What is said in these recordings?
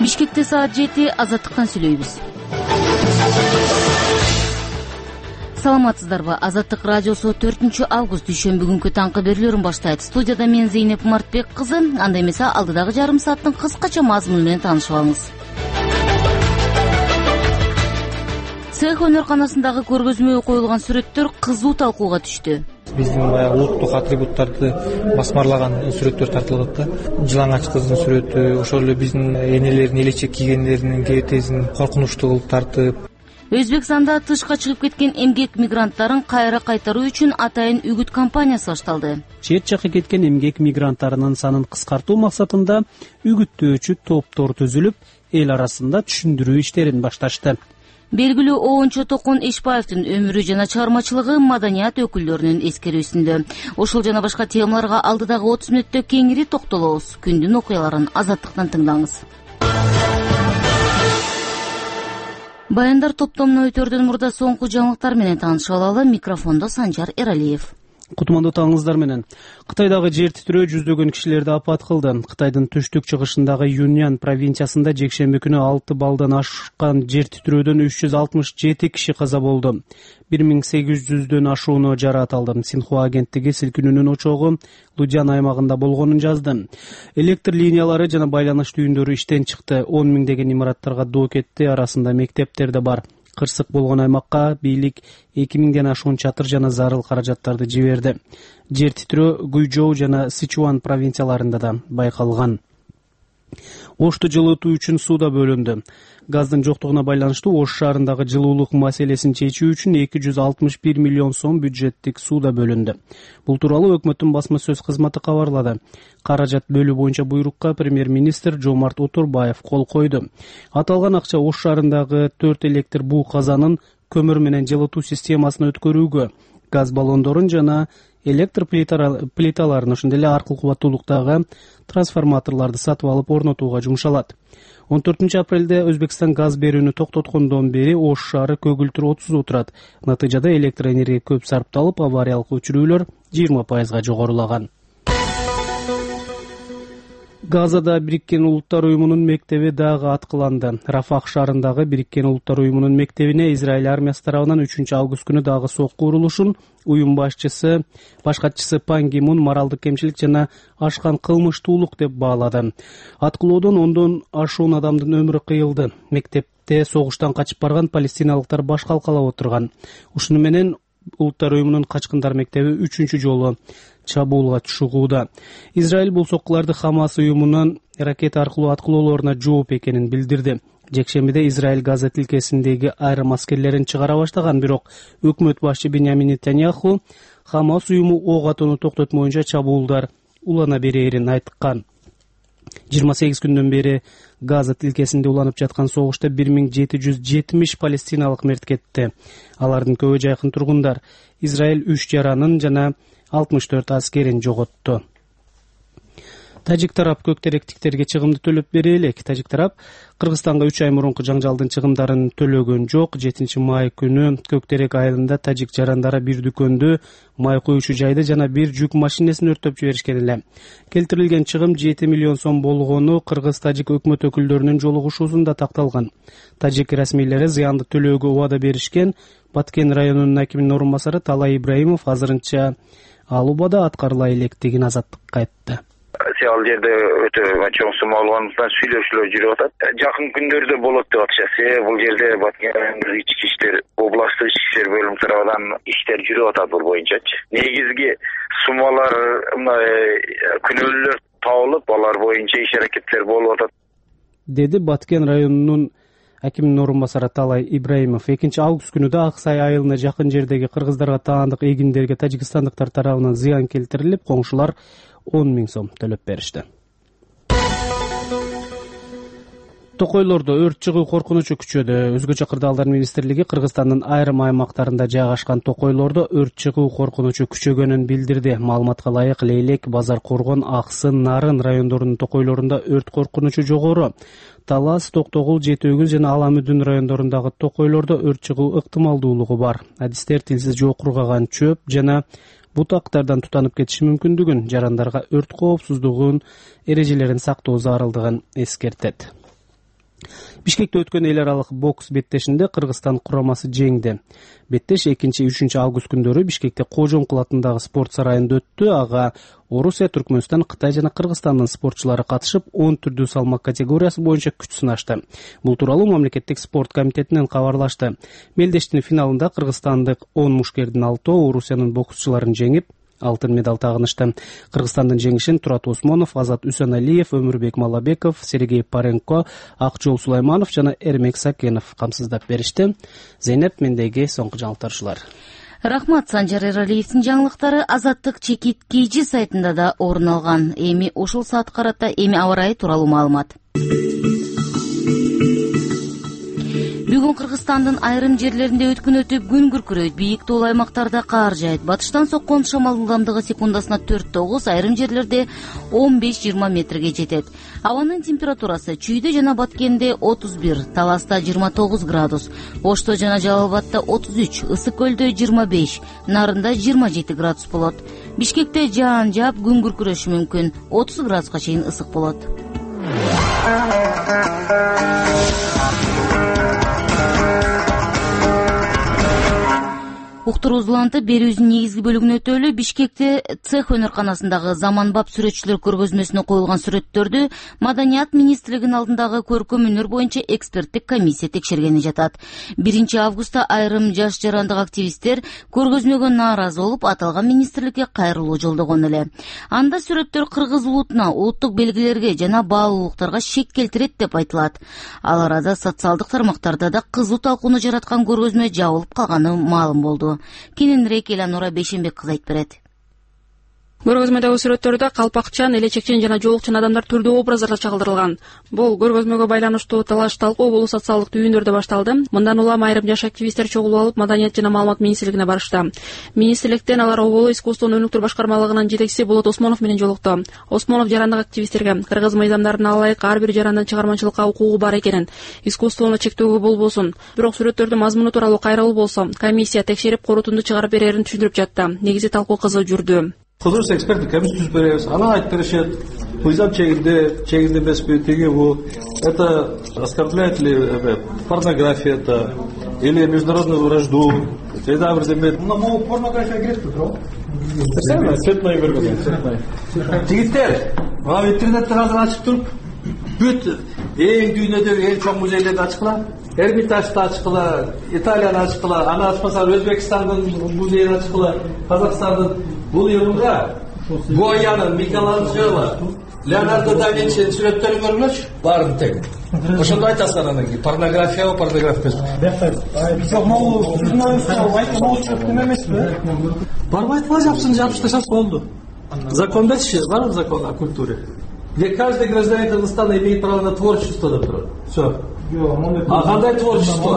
Бишкекте саат 7 Азаттыктан сүйлөйбүз. Саламатсыздарбы? Азаттык радиосу 4 август дүйшөмбү күнкү таңкы берүүлөрүн баштайт. Студияда мен Зейнеп Мартбек кызы. Анда эмесе алдыдагы жарым сааттын кыскача мазмуну менен таанышып алыңыз. Цех өнөрканасындагы көргөзмөгө коюлган сүрөттөр кызуу талкууга түштү. Биздин баягы улуттук атрибуттарды басмарлаган сүрөттөр тартылып атты. Жылаңач кыздын сүрөтү, ошол эле биздин энелердин элечек кийгендеринин кебетесин коркунучтуу кылып тартып. Өзбекстанда тышка чыгып кеткен эмгек мигранттарын кайра кайтаруу үчүн атайын үгүт кампаниясы башталды. Чет жакка кеткен эмгек мигранттарынын санын кыскартуу максатында үгүттөөчү топтор түзүлүп, эл арасында түшүндүрүү иштерин башташты. Белгилүү оончо Токон Эшбаевдин өмүрү жана чыгармачылыгы маданият өкүлдөрүнүн эскерүүсүндө. Ошол жана башка темаларга алдыдагы 30 мүнөттө кеңири токтолобуз. Күндүн окуяларын Азаттыктан тыңдаңыз. Баяндар топтомуна өтөрдөн мурда соңку жаңылыктар менен таанышып алалы. Микрофондо Санжар Эралиев. Кутмандуу таңыңыздар менен. Кытайдагы жер титирөө жүздөгөн кишилерди апат кылды. Кытайдын түштүк чыгышындагы Юньян провинциясында жекшемби күнү 6 балдан ашкан жер титирөөдөн 367 киши каза болду. 1800дөн ашууну жараат алды. Синхуа агенттиги силкинүүнүн очогу Лудян аймагында болгонун жазды. Электр линиялары жана байланыш түйүндөрү иштен чыкты. 10 миңдеген имараттарга доо кетти, арасында мектептер да бар. Кырсык болгон аймакка бийлик 2000ден ашуун чатыр жана зарыл каражаттарды жиберди. Жер титирөө Гуйжоу жана Сычуан провинцияларында да байкалган. Ошту жылытуу үчүн суу да бөлүндү. Газдын жоктугуна байланыштуу Ош шаарындагы жылуулук маселесин чечүү үчүн 261 миллион сом бюджеттик суу да бөлүндү. Бул тууралуу өкмөттүн басма сөз кызматы кабарлады. Каражат бөлүү боюнча буйрукка премьер-министр Жомарт Отурбаев кол койду. Аталган акча Ош шаарындагы 4 электр буу казанын көмүр менен жылытуу системасын өткөрүүгө, газ баллондорун жана электр плиталарын, ошондой эле аркыл кубаттуулуктагы трансформаторлорду сатып алып орнотууга жумшалат. 14 апрелде Өзбекстан газ берүүнү токтоткондон бери Ош шаары көгүлтүр отсуз отурат. Натыйжада электр энергия көп сарпталып, авариялык өчүрүүлөр 20% жогорулаган. Газада Бириккен Улуттар уюмунун мектеби дагы аткыланды. Рафах шаарындагы Бириккен Улуттар уюмунун мектебине Израиль армиясы тарабынан 3 август күнү дагы сокку урулушун уюм баш катчысы Пан Ги Мун моралдык кемчилик жана ашкан кылмыштуулук деп баалады. Аткылоодон 10дон ашуун адамдын өмүрү кыйылды. Мектепте согуштан качып барган палестиналыктар баш калкалап отурган. Ушуну менен Улуттар уюмунун качкындар мектеби 3 жолу чабуулга чыгууда. Израиль бул соккуларды Хамас уюмунун ракета аркылуу аткылоолоруна жооп экенин билдирди. Жекшембиде Израиль Газа тилкесиндеги айрым аскерлерин чыгара баштаган, бирок өкмөт башчы Беньямин Нетаньяху Хамас уюму ок атууну токтотмоюнча чабуулдар улана берерин айткан. 28 күндөн бери Газа тилкесинде уланып жаткан согушта 1770 палестиналык мерт кетти. Алардын көбү жайкын тургундар. Израиль 3 жаранын жана 64 аскерин жоготту. Тажик тарап көктеректиктерге чыгымды төлөп бере элек. Тажик тарап Кыргызстанга 3 ай мурунку жаңжалдын чыгымдарын төлөгөн жок. 7 май күнү Көктерек айылында тажик жарандары бир дүкөндү, май коюучу жайды жана бир жүк машинесин өрттөп жиберишкен эле. Келтирилген чыгым 7 миллион сом болгону кыргыз-тажик өкмөт өкүлдөрүнүн жолугушуусунда такталган. Тажик расмийлери зыянды төлөөгө убада беришкен. Баткен районунун акиминин орун басары Талай Ибраимов азырынча ал убада аткарыла электигин Азаттыкка айтты. Ал жерде өтө чоң сума болгондуктан сүйлөшүүлөр жүрүп атат. Жакын күндөрдө болот деп атышат. Бул жерде Баткен ички иштер, областтык ички иштер бөлүмү тарабынан иштер жүрүп атат бул боюнчачы. Негизги сумалар, күнөөлөр табылып, алар боюнча иш аракеттер болуп атат, деди Баткен районунун акиминин орун басары Талай Ибраимов. 2 август күнү да Ак Сай айылына жакын жердеги кыргыздарга таандык эгиндерге тажикстандыктар тарабынан зыян келтирилип, коңшулар 10 миң сом төлөп беришти. Токойлордо өрт чыгуу коркунучу күчөдү. Өзгөчө кырдаалдар министрлиги Кыргызстандын айрым аймактарында жайгашкан токойлордо өрт чыгуу коркунучу күчөгөнүн билдирди. Маалыматка ылайык, Лейлек, Базар Коргон, Аксын, Нарын райондорунун токойлорунда өрт коркунучу жогору. Талас, Токтогул, Жетөөгүл жана Аламүдүн райондорундагы токойлордо өрт чыгуу ыктымалдуулугу бар. Адистер тилсиз жокургаган чөп жана бутактардан тутанып кетиши мүмкүндүгүн, жарандарга өрт коопсуздугунун эрежелерин сактоо зарылдыгын эскертет. Бишкекте өткөн эл аралык бокс беттешинде Кыргызстан курамасы жеңди. Беттеш 2-3 август күндөрү Бишкекте Кожомкул атындагы спорт сарайында өттү. Ага Орусия, Түркмөнстан, Кытай жана Кыргызстандын спортчулары катышып, 10 түрдүү салмак категориясы боюнча күч сынашты. Бул тууралуу мамлекеттик спорт комитетинен кабарлашты. Мелдештин финалында кыргызстандык 10 мушкердин 6-өө Орусиянын боксчуларын жеңип, алтын медаль тагынышты. Кыргызстандын жеңишин Турат Осмонов, Азат Үсөналиев, Өмүрбек Малабеков, Сергей Паренко, Акжол Сулайманов жана Эрмек Сакенов камсыздап беришти. Зейнеп Мендеги, соңку жаңылыктар ушулар. Рахмат. Санжар Эралиевдин жаңылыктары Азаттык чекит KG сайтында да орун алган. Эми ушул саат карата аба ырайы тууралуу маалымат. Бүгүн Кыргызстандын айрым жерлеринде өткүн өтүп, күн күркүрөйт, бийик тоолуу аймактарда кар жаайт. Батыштан соккон шамал ылдамдыгы секундасына 4-9, айрым жерлерде 15-20 метрге жетет. Абанын температурасы Чүйдө жана Баткенде 31, Таласта 29 градус, Ошто жана Жалал Абадта 33, Ысык көлдө 25, Нарында 27 градус болот. Бишкекте жаан жаап, күн күркүрөшү мүмкүн, 30 градуска чейин ысык болот. Уктур узуланты берүүбүздүн негизги бөлүгүнө өтөлү. Бишкекте цех өнөрканасындагы заманбап сүрөтчүлөр көргөзмөсүнө коюлган сүрөттөрдү Маданият министрлигинин алдындагы көркөм өнөр боюнча эксперттик комиссия текшергени жатат. 1 августта айрым жаш жарандык активисттер көргөзмөгө нааразы болуп, аталган министрликке кайрылуу жолдогон эле. Анда сүрөттөр кыргыз улутуна, улуттук белгилерге жана баалуулуктарга шек келтирет деп айтылат. Ал арада социалдык тармактарда да кызуу талкууну жараткан көргөзмө жабылып калганы маалым болду. Кененирээк Эланора Бейшенбек кыз айтып берет. Көргөзмөдөгү сүрөттөрдө калпакчан, элечекчен жана жоолукчан адамдар түрдүү образдарда чагылдырылган. Бул көргөзмөгө байланыштуу талаш талкуу бул социалдык түйүндөрдө башталды. Мындан улам айрым жаш активисттер чогулуп алып, Маданият жана маалымат министрлигине барышты. Министрликтен алар оболу искусствонун өнүктүрүү башкармалыгынын жетекчиси Болот Осмонов менен жолукту. Осмонов жарандык активисттерге кыргыз мыйзамдарына ылайык ар бир жарандын чыгармачылыкка укугу бар экенин, искусствону чектөөгө болбосун, бирок сүрөттөрдүн мазмуну тууралуу кайрылуу болсо, комиссия текшерип корутунду чыгарып берерин түшүндүрүп жатты. Негизи талкуу кызуу жүрдү. Кудурус эксперттик комиссия түзүп беребиз. Аны айтып беришет. Мыйзам чегинде эмеспи, тиги бул. Это оскорбляет ли порнография это или международную вражду? Жайда бир деме. Мына порнография киретпи, туурабы? Цветной көргөзмө. Жигиттер, мына интернетти азыр ачып туруп, бүт эң дүйнөдөгү эң чоң музейлерди ачкыла. Эрмитажды ачкыла, Италияны ачкыла, аны ачпаса Өзбекстандын музейин ачкыла, Казакстандын. Бул йылга Гоянын, Микеланджело, Леонардо да Винчинин сүрөттөрүн көргүлөчү. Баарын тең. Ошондо айтасыздар анан кийин порнография эмес. Бирок могу эмеспи? Барбай айтпай жапып ташап болду. Закон берчи, барбы закон о культуре? Где каждый гражданин Кыргызстана имеет право на творчество, доктор. Все. А кандай творчество?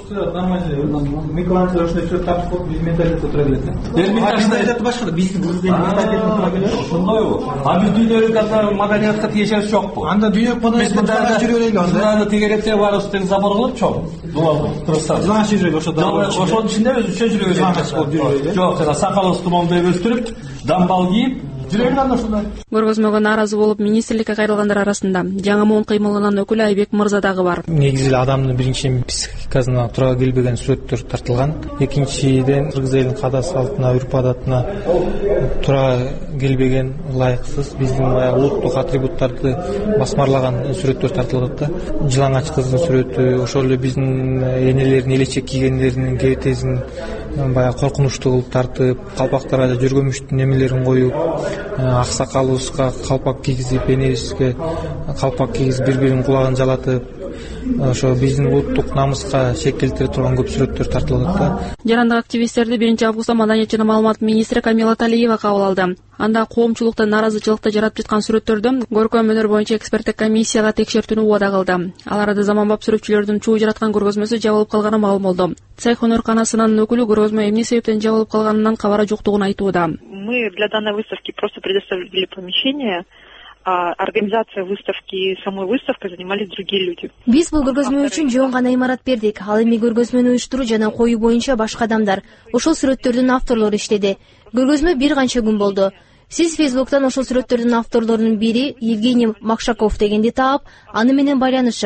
Микеланджело все так менталитет отравляет. Менталитет башка, биздин ошондойбу. А биз дүйнөлүк маданиятка тиешебиз жокпу? Анда дүйнөлүк маданиятка жүрө элек анда. Аны тегеректе барыбыз тең забор кылып чоң. Кыргызстан. Жылан жүрөк ошо. Ошонун ичинде өзү үчөө жүрөк. Жок, жана сакалыбызды моундай өстүрүп, дамбал кийип Көргөзмөгө нааразы болуп министрликке кайрылгандар арасында жаңы муун кыймылынын өкүлү Айбек Мырза дагы бар. Негизи эле адамдын биринчи психикасына туура келбеген сүрөттөр тартылган. Экинчиден кыргыз элинин каада салтына, үрп адатына туура келбеген, ылайыксыз биздин баягы улуттук атрибуттарды басмарлаган сүрөттөр тартылып атты. Жылаңач кыздын сүрөтү, ошол эле биздин энелердин элечек кийгендеринин кебетесин баягы коркунучтуу кылып тартып, калпактарга жүргөмүштүн немелерин коюп, аксакалыбызга калпак кийгизип, энебизге калпак кийгизип, бири-биринин кулагын жалатып, ошо биздин улуттук намыска шек келтире турган көп сүрөттөр тартылып атты. Жарандык активисттерди 1 августта Маданият жана маалымат министри Камила Талиева кабыл алды. Анда коомчулукта наразычылыкты жаратып жаткан сүрөттөрдү көркөм өнөр боюнча эксперттик комиссияга текшертүүнү убада кылды. Ал арада заманбап сүрөтчүлөрдүн чуу жараткан көргөзмөсү жабылып калганы маалым болду. Цех өнөрканасынын өкүлү көргөзмө эмне себептен жабылып калганынан кабары жоктугун айтууда. Мы для данной выставки просто предоставили помещение, а организация выставки, самой выставкой занимались другие люди. Биз бул көргөзмө үчүн жөн гана имарат бердик. Ал эми көргөзмөнү уюштуруу жана коюу боюнча башка адамдар, ошол сүрөттөрдүн авторлору иштеди. Көргөзмө бир канча күн болду. Сиз Фейсбуктан ошол сүрөттөрдүн авторлорунун бири Евгений Макшаков дегенди таап, аны менен байланышып,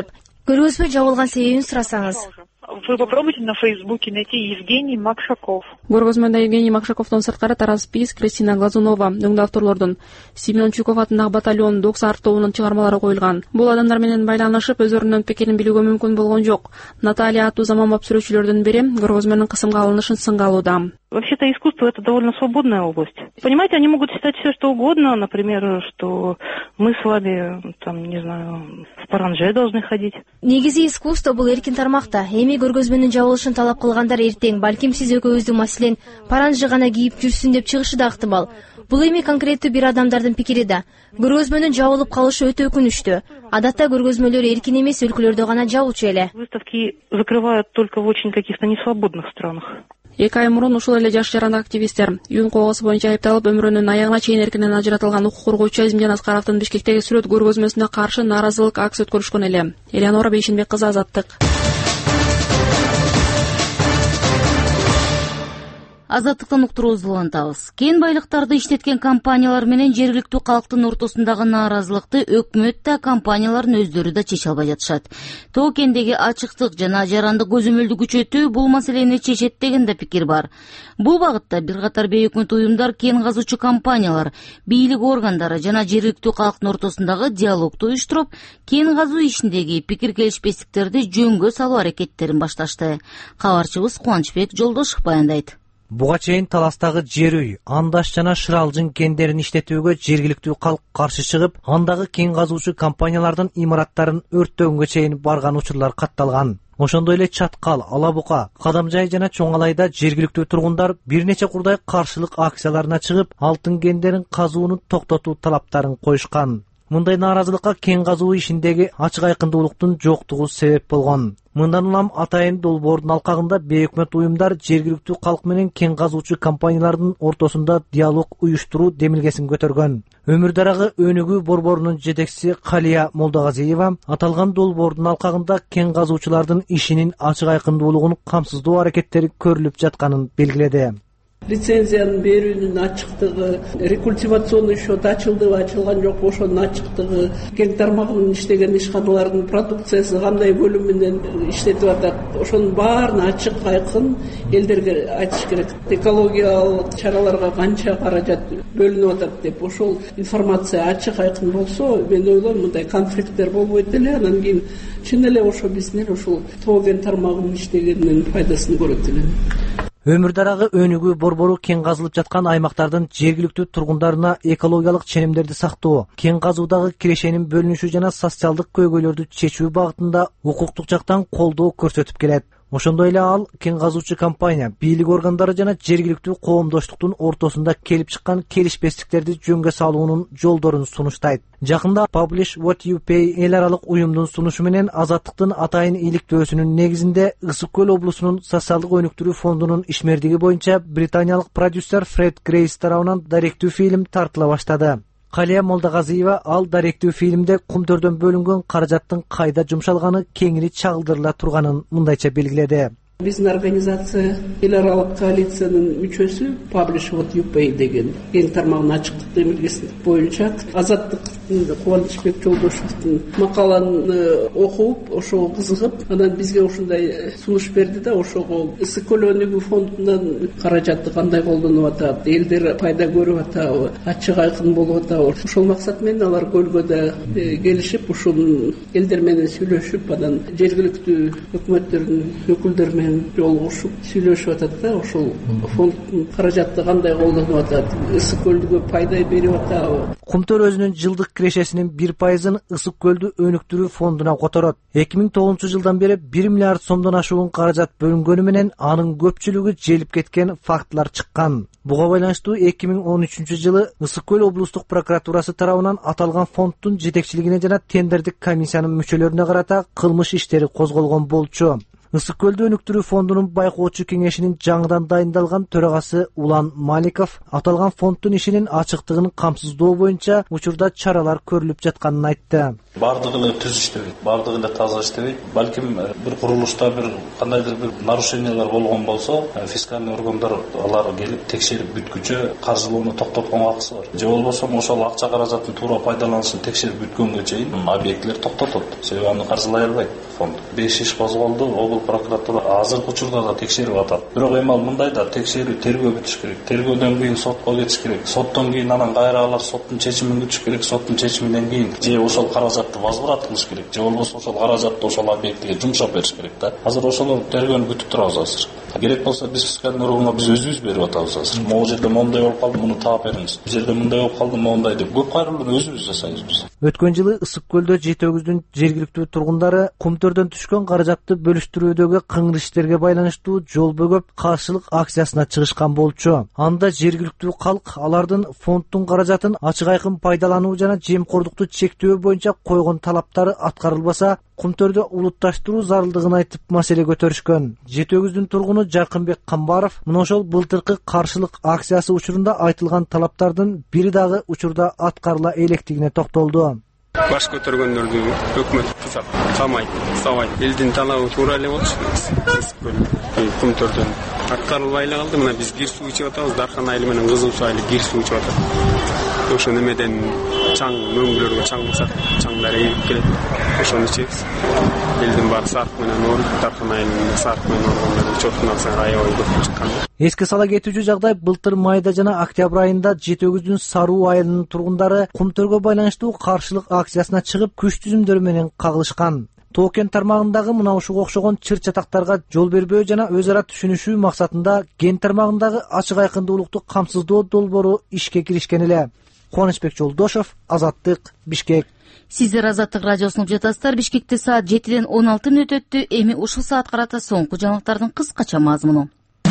Көргөзмө жабылган себебин сурасаңыз. Вы попробуйте на Фейсбуке найти Евгений Макшаков. Көргөзмөдө Евгений Макшаковдон сырткары Тарас Пис, Кристина Глазунова, өңдө авторлордун Семен Чуков атындагы батальон Доксар тобунун чыгармалары коюлган. Бул адамдар менен байланышып өзүрүнүн пикирин билүүгө мүмкүн болгон жок. Наталья аттуу заманбап сүрөтчүлөрдүн бири көргөзмөнүн кысымга алынышын сынга алууда. Вообще-то искусство — это довольно свободная область. Понимаете, они могут считать все, что угодно, например, что мы с вами, там, не знаю, в паранже должны ходить. Негизи искусство бул эркин тармакта. Эми көргөзмөнүн жабылышын талап кылгандар эртең балким сиз экөөбүздүн маселен паранже гана кийип жүрсүн деп чыгышы да ыктымал. Бул эми конкреттүү бир адамдардын пикири да. Көргөзмөнүн жабылып калышы өтө өкүнүчтүү. Адатта көргөзмөлөр эркин эмес өлкөлөрдө гана жабылчу эле. Выставки закрывают только в очень каких-то несвободных странах. 2 ай мурун ушул эле жаш жаран активисттер үн коогусу боюнча айыпталып өмүрүнүн аягына чейин эркинен ажыратылган укук коргоочу Азимжан Аскаровдун Бишкектеги сүрөт көргөзмөсүнө каршы нааразылык акция өткөрүшкөн эле. Элеонора Бейшенбек кызы, Азаттык. Азаттыктан уктуруубузду улантабыз. Кен байлыктарды иштеткен компаниялар менен жергиликтүү калктын ортосундагы нааразылыкты өкмөт да, компаниялардын өздөрү да чече албай жатышат. Тоо кендеги ачыктык жана жарандык көзөмөлдү күчөтүү бул маселени чечет деген да пикир бар. Бул багытта бир катар бейөкмөт уюмдар, кен казуучу компаниялар, бийлик органдары жана жергиликтүү калктын ортосундагы диалогду уюштуруп, кен казуу ишиндеги пикир келишпестиктерди жөнгө салуу аракеттерин башташты. Кабарчыбыз Кубанычбек Жолдошев баяндайт. Буга чейин таластагы жер үй, андаш жана шыралжың кендерин иштетүүгө жергиликтүү калк каршы чыгып, андагы кен казуучу компаниялардын имараттарын өрттөгөнгө чейин барган учурлар катталган. Ошондой эле Чаткал, Алабука, Кадамжай жана Чоңалайда жергиликтүү тургундар бир нече курдай каршылык акцияларына чыгып, алтын кендерин казууну токтотуу талаптарын коюшкан. Мындай нааразылыкка кен казуу ишиндеги ачык айкындуулуктун жоктугу себеп болгон. Мындан улам Атайын долбоордун алкагында бейөкмөт уюмдар жергиликтүү калк менен кен казуучу компаниялардын ортосунда диалог уюштуруу демилгесин көтөргөн. Өмүр дарагы өнүгүү борборунун жетекчиси Калия Молдогазиева аталган долбоордун алкагында кен казуучулардын ишинин ачык айкындуулугун камсыздоо аракеттери көрүлүп жатканын белгиледи. Лицензиянын берүүнүн ачыктыгы, рекультивационный счет ачылдыбы, ачылган жокпу, ошонун ачыктыгы, кен тармагынын иштеген ишканалардын продукциясы кандай бөлүм менен иштетип атат, ошонун баарын ачык айкын элдерге айтыш керек. Экологиялык чараларга канча каражат бөлүнүп атат деп ошол информация ачык айкын болсо, мен ойлойм мындай конфликттер болбойт эле, анан кийин чын эле ошо биздин ушул тоо кен тармагынын иштегенинин пайдасын көрөт эле. Өмүр дарагы өнүгүү борбору кен казылып жаткан аймактардын жергиликтүү тургундарына экологиялык ченемдерди сактоо, кен казуудагы кирешенин бөлүнүшү жана социалдык көйгөйлөрдү чечүү багытында укуктук жактан колдоо көрсөтүп келет. Ошондой эле ал кен казуучу компания, бийлик органдары жана жергиликтүү коомдоштуктун ортосунда келип чыккан келишпестиктерди жөнгө салуунун жолдорун сунуштайт. Жакында Publish What You Pay эл аралык уюмдун сунушу менен Азаттыктын Атайын иликтөөсүнүн негизинде Ысык көл облусунун социалдык өнүктүрүү фондунун ишмердиги боюнча британиялык продюсер Фред Грейс тарабынан даректүү фильм тартыла баштады. Калия Молдогазиева ал даректүү фильмде кумтөрдөн бөлүнгөн каражаттын кайда жумшалганы кеңири чагылдырыла турганын мындайча белгиледи. Биздин организация эл аралык коалициянын мүчөсү Publish What You Pay деген кен тармагынын ачыктык демилгеси боюнча Азаттыктын Кубанычбек Жолдошевдун макаланы окуп, ошого кызыгып, анан бизге ушундай сунуш берди да, ошого Ысык көл өнүгүү фондунан каражатты кандай колдонуп атат, элдер пайда көрүп атабы, ачык айкын болуп атабы. Ошол максат менен алар көлгөдө келишип, ушул элдер менен сүйлөшүп, анан жергиликтүү өкмөттөрдүн өкүлдөрү менен жолугушуп сүйлөшүп атат да, ошол фонддун каражатты кандай колдонуп атат, Ысык көлгө пайда берип атабы. Кумтөр өзүнүн жылдык кирешесинин 1%-ын Ысык көлдү өнүктүрүү фондуна которот. 2009 жылдан бери 1 миллиард сомдон ашуун каражат бөлүнгөнү менен анын көпчүлүгү желип кеткен фактылар чыккан. Буга байланыштуу 2013 жылы Ысык көл облустук прокуратурасы тарабынан аталган фонддун жетекчилигине жана тендердик комиссиянын мүчөлөрүнө карата кылмыш иштери козголгон болчу. Ысык көлдү өнүктүрүү фондунун байкоочу кеңешинин жаңыдан дайындалган төрагасы Улан Маликов аталган фонддун ишинин ачыктыгын камсыздоо боюнча учурда чаралар көрүлүп жатканын айтты. Бардыгы эле түз иштебейт, бардыгы эле таза иштебейт. Балким бир курулушта бир кандайдыр бир нарушениялар болгон болсо, фискальный органдар алар келип текшерип бүткүчө каржылоону токтоткон акысы бар. Же болбосо ошол акча каражатын туура пайдаланышын текшерип бүткөнгө чейин объектилер токтотот. Себеби аны каржылай албайт фонд. 5 иш козголду, облус прокуратура азыркы учурда да текшерип атат. Бирок эми ал мындай да текшерүү, тергөө бүтүш керек. Тергөөдөн кийин сотко кетиш керек. Соттон кийин анан кайра алар соттун чечимин күтүш керек. Соттун чечиминен кийин же ошол каражатты возврат кылыш керек, же болбосо ошол каражатты ошол объектиге жумшап бериш керек да. Азыр ошолор тергөөнү күтүп турабыз азыр. Керек болсо биз фискальный органга биз өзүбүз берип атабыз азыр. Могу жерде мондай болуп калды, муну таап бериңиз. Бул жерде мындай болуп калды, мондай деп көп кайрылууну өзүбүз жасайбыз биз. Өткөн жылы Ысык көлдө Жети-Өгүздүн жергиликтүү тургундары кумтөрдөн түшкөн каражатты бөлүштүрүүдөгү кыңыр иштерге байланыштуу жол бөгөп каршылык акциясына чыгышкан болчу. Анда жергиликтүү калк алардын фонддун каражатын ачык айкын пайдалануу жана жемкордукту чектөө боюнча койгон талаптары аткарылбаса, кумтөрдө улутташтыруу зарылдыгын айтып маселе көтөрүшкөн. Жети-Өгүздүн тургуну Жаркынбек Камбаров мына ошол былтыркы каршылык акциясы учурунда айтылган талаптардын бири дагы учурда аткарыла электигине токтолду. Баш көтөргөндөрдү өкмөт кызап, камайт, сабайт. Элдин талабы туура эле болчу. Кумтөрдөн аткарылбай эле калды. Мына биз кир суу ичип атабыз, Дархан айылы менен Кызыл суу айылы кир суу ичип атат. Ошо немеден чаң мөңгүлөргө чаң булса, чаңдар ийип келет. Ошону ичебиз. Элдин баары сарык менен ооруп, Дархан айылында сарык менен ооругондор чоктун аксан аябай көп чыккан. Эске сала кетүүчү жагдай былтыр майда жана октябрь айында Жети-Өгүздүн Саруу айылынын тургундары кумтөргө байланыштуу каршылык акциясына чыгып күч түзүмдөрү менен кагылышкан. Тоо-Кен тармагындагы мына ушуга окшогон чыр-чатактарга жол бербөө жана өз ара түшүнүшүү максатында кен тармагындагы ачык айкындуулукту камсыздоо долбоору ишке киришкен эле. Кубанычбек Жолдошов, Азаттык, Бишкек. Сиздер Азаттык радиосун угуп жатасыздар. Бишкекте саат 7-ден 16 мүнөт өттү. Эми ушул саат карата соңку жаңылыктардын кыскача мазмуну.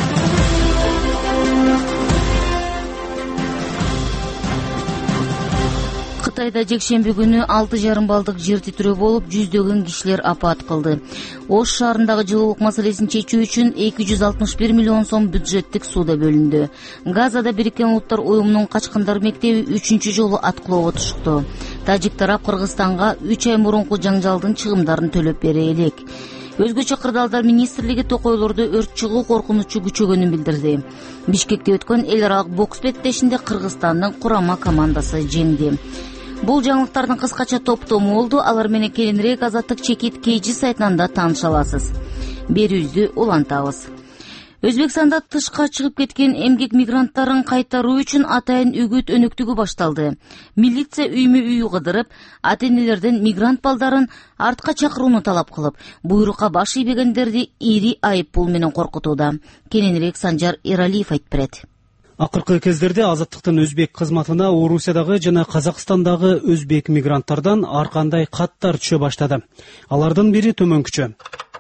Кытайда жекшемби күнү 6,5 баллдык жер титирөө болуп, жүздөгөн кишилер апат кылды. Ош шаарындагы жылуулук маселесин чечүү үчүн 261 миллион сом бюджеттик суда бөлүндү. Газада Бириккен Улуттар уюмунун качкындар мектеби 3-чү жолу аткылоого тушту. Тажик тарап Кыргызстанга 3 ай мурунку жаңжалдын чыгымдарын төлөп бере элек. Өзгөчө кырдаалдар министрлиги токойлордо өрт чыгуу коркунучу күчөгөнүн билдирди. Бишкекте өткөн эл аралык бокс беттешинде Кыргызстандын курама командасы жеңди. Бул жаңылыктардын кыскача топтому болду. Алар менен кийинирээк Азаттык чекит KG сайтынан да тааныша аласыз. Берүүбүздү улантабыз. Өзбекстанда тышка чыгып кеткен эмгек мигранттарын кайтаруу үчүн атайын үгүт өнөктүгү башталды. Милиция үймө-үй кыдырып, ата-энелерден мигрант балдарын артка чакырууну талап кылып, буйрукка баш ийбегендерди ири айып пул менен коркутууда. Кененирээк Санжар Эралиев айтып берет. Акыркы кездерде Азаттыктын өзбек кызматына Орусиядагы жана Казакстандагы өзбек мигранттардан ар кандай каттар түшө баштады. Алардын бири төмөнкүчө.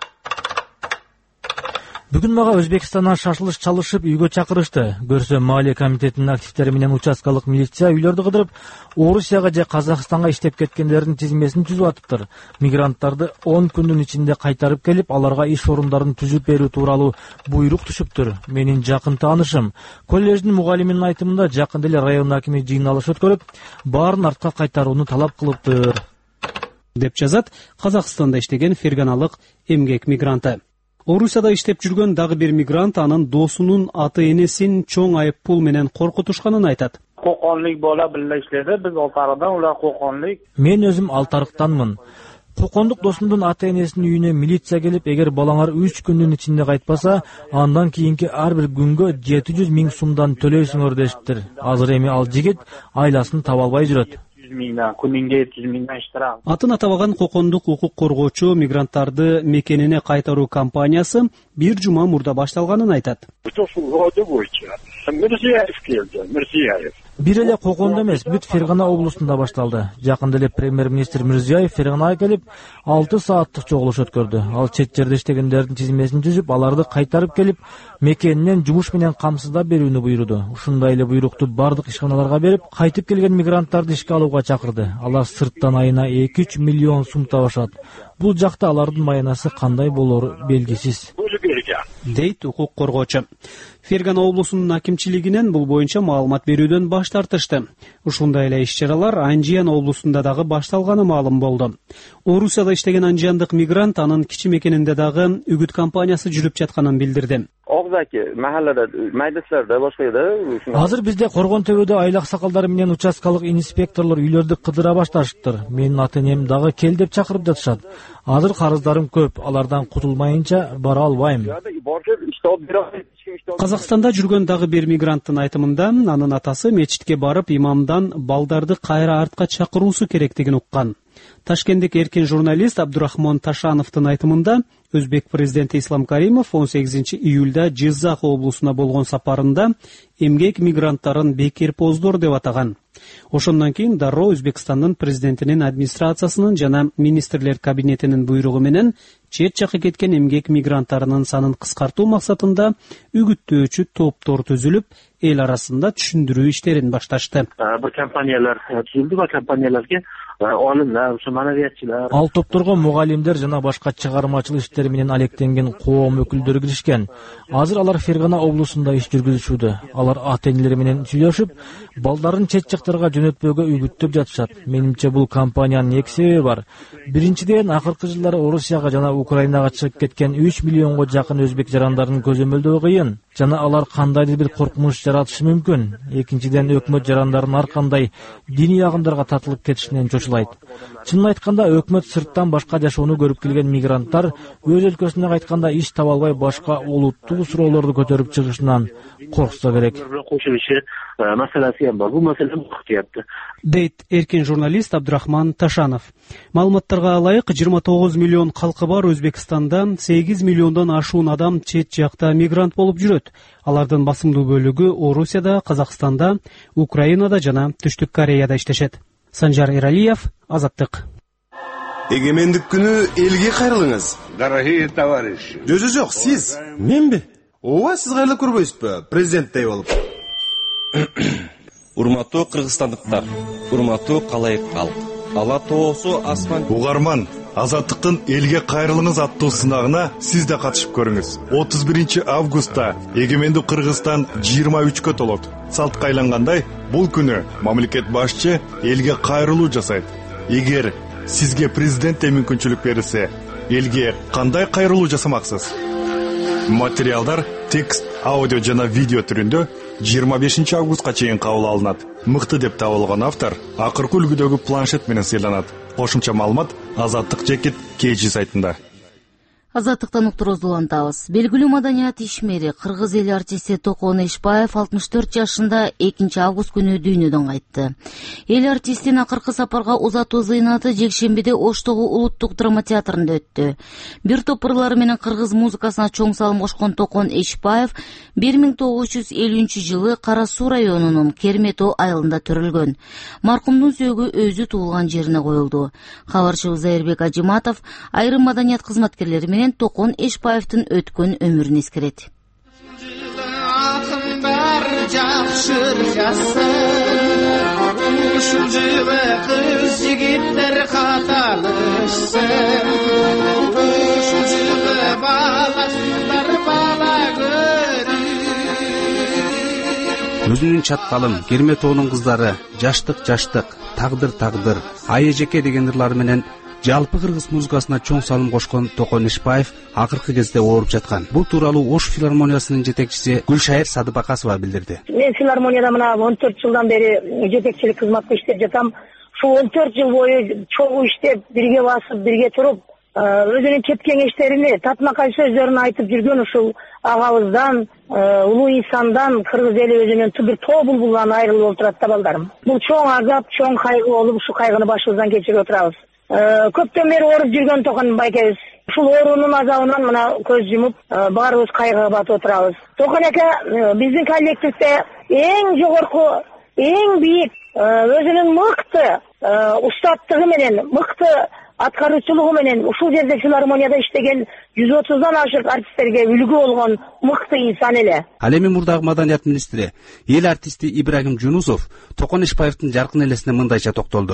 Бүгүн мага Өзбекстандан шашылыш чалышып үйгө чакырышты. Көрсө Малия комитетинин активдери менен участкалык милиция үйлөрдү кыдырып, Орусияга же Казакстанга иштеп кеткендердин тизмесин түзүп атыптыр. Мигранттарды 10 күндүн ичинде кайтарып келип, аларга иш орундарын түзүп берүү тууралуу буйрук түшүптүр. Менин жакын таанышым коллеждин мугалиминин айтымында жакында эле район акими жыйналыш өткөрүп, баарын артка кайтарууну талап кылыптыр, деп жазат Казакстанда иштеген ферганалык эмгек мигранты. Орусияда иштеп жүргөн дагы бир мигрант анын досунун ата-энесин чоң айып пул менен коркутушканын айтат. Коконлук бола билле иштеди, биз Алтарыдан, улар Коконлук. Мен өзүм Алтарыктанмын. Кокондук досумдун ата-энесинин үйүнө милиция келип, эгер балаңар 3 күндүн ичинде кайтпаса, андан кийинки ар бир күнгө 700 000 сумдан төлөйсүңөр дешиптир. Азыр эми ал жигит айласын таба албай жүрөт. Атын атабаган Кокондук укук коргоочу мигранттарды мекенине кайтаруу кампаниясы бир жума мурда башталганын айтат. Бир эле Кокондо эмес, бүт Фергана облусунда башталды. Жакында эле премьер-министр Мирзиёев Ферганага келип 6 сааттык чогулуш өткөрдү. Ал чет жерде иштегендердин тизмесин түзүп, аларды кайтарып келип, мекенинен жумуш менен камсыздап берүүнү буйруду. Ушундай эле буйрукту бардык ишканаларга берип, кайтып келген мигранттарды ишке алууга чакырды. Алар сырттан айына 2-3 миллион сум табышат. бул жакта алардын маянасы кандай болору белгисиз, дейт укук коргоочу. Фергана облусунун акимчилигинен бул боюнча маалымат берүүдөн баш тартышты. Ушундай эле иш-чаралар Анжиян облусунда дагы башталганы маалым болду. Орусияда иштеген анжияндык мигрант анын кичи мекенинде дагы үгүт кампаниясы жүрүп жатканын билдирди. Азыр бизде Коргон төбөдө айлак сакалдары менен участкалык инспекторлор үйлөрдү кыдыра башташыптыр. Менин ата-энем дагы кел деп чакырып жатышат. Азыр карыздарым көп, алардан кутулмайынча бара албайм. Казакстанда жүргөн дагы бир мигранттын айтымында анын атасы мечитке барып имамдан балдарды кайра артка чакыруусу керектигин уккан. Ташкенттик эркин журналист Абдурахмон Ташановдун айтымында Өзбек президенти Ислам Каримов 18 июлда Жизак облусуна болгон сапарында эмгек мигранттарын бекерпоздор деп атаган. Ошондон кийин дароо Өзбекстандын президентинин администрациясынын жана министрлер кабинетинин буйругу менен чет жакка кеткен эмгек мигранттарынын санын кыскартуу максатында үгүттөөчү топтор түзүлүп, эл арасында түшүндүрүү иштерин башташты. Бул компаниялар түзүлдү ва компанияларга олимдар, манавиятчылар, ал топторго мугалимдер жана башка чыгармачылык иштер менен алектенген коом өкүлдөрү киришкен. Азыр алар Фергана облусунда иш жүргүзүшүүдө. Алар ата-энелери менен сүйлөшүп, балдарын чет жактарга жөнөтпөөгө үгүттөп жатышат. Менимче бул компаниянын эки себеби бар. Биринчиден, акыркы жылдары Орусияга жана Украинага чыгып кеткен 3 миллионго жакын өзбек жарандарын көзөмөлдөө кыйын. Жана алар кандайдыр бир коркунуч жаратышы мүмкүн. Экинчиден, өкмөт жарандарын ар кандай диний агымдарга татылып кетишинен чочулайт. Чынын айтканда, өкмөт сырттан башка жашоону көрүп келген мигранттар өз өлкөсүнө кайтканда иш таба албай башка олуттуу суроолорду көтөрүп чыгышынан коркса керек. Дейт эркин журналист Абдурахман Ташанов. Маалыматтарга ылайык, 29 миллион калкы бар Өзбекстанда 8 миллиондон ашуун адам чет жакта мигрант болуп жүрөт. Алардын басымдуу бөлүгү Орусияда, Казакстанда, Украинада жана Түштүк Кореяда иштешет. Санжар Эралиев, Азаттык. Эгемендик күнү элге кайрылыңыз. Дорогие товарищи. Жок, сиз. Менби? Ооба, сиз кайрылып көрбөйсүзбү, президенттей болуп. Урматтуу кыргызстандыктар, урматтуу калайык калк. Ала тоосу асман. Угарман, Азаттыктын элге кайрылыңыз аттуу сынагына сиз да катышып көрүңүз. 31 августта эгемендүү Кыргызстан 23-кө толот. Салтка айлангандай, бул күнү мамлекет башчы элге кайрылуу жасайт. Эгер сизге президент мүмкүнчүлүк берилсе, элге кандай кайрылуу жасамаксыз? Материалдар текст, аудио жана видео түрүндө 25 августка чейин кабыл алынат. Мыкты деп табылган автор акыркы үлгүдөгү планшет менен сыйланат. Кошумча маалымат Азаттык жекит KG сайтында. Азаттыктан уктуруубузду улантабыз. Белгилүү маданият ишмери, кыргыз эл артисти Токон Эшбаев 64 жашында 2 август күнү дүйнөдөн кайтты. Эл артистин акыркы сапарга узатуу зыйнаты жекшембиде Оштогу улуттук драма театрында өттү. Бир топ ырлары менен кыргыз музыкасына чоң салым кошкон Токон Эшбаев 1950-жылы Кара Суу районунун Керметоо айылында төрөлгөн. Маркумдун сөөгү өзү туулган жерине коюлду. Кабарчыбыз Зайырбек Ажиматов айрым маданият кызматкерлери менен Токон Эшбаевдин өткөн өмүрүн эскерет. Өзүнүн чаткалым, Керметоонун кыздары, жаштык, тагдыр, айэжеке деген ырлары менен жалпы кыргыз музыкасына чоң салым кошкон Токон Эшбаев акыркы кезде ооруп жаткан. Бул тууралуу Ош филармониясынын жетекчиси Гүлшайыр Садыбакасова билдирди. Мен филармонияда мына 14 жылдан бери жетекчилик кызматта иштеп жатам. Ушул 14 жыл бою чогуу иштеп, бирге басып, бирге туруп, өзүнүн чет кеңештерини, татмакай сөздөрүн айтып жүргөн ушул агабыздан, улуу инсандан кыргыз эли өзүнүн бир тоо булбулдан айрылып олтурат да балдарым. Бул чоң азап, чоң кайгы болуп, ушул кайгыны башыбыздан кечирип отурабыз. Көптөн бери ооруп жүргөн Токон байкебиз. Ушул оорунун азабынан мына көз жумуп, баарыбыз кайгыга батып отурабыз. Токон ака биздин коллективде эң жогорку, эң бийик, өзүнүн мыкты устаттыгы менен, мыкты аткаруучулугу менен ушул жерде филармонияда иштеген 130дан ашык артисттерге үлгү болгон мыкты инсан эле. Ал эми мурдагы маданият министри, эл артисти Ибрагим Жунусов Токон Эшбаевдин жаркын элесине мындайча токтолду.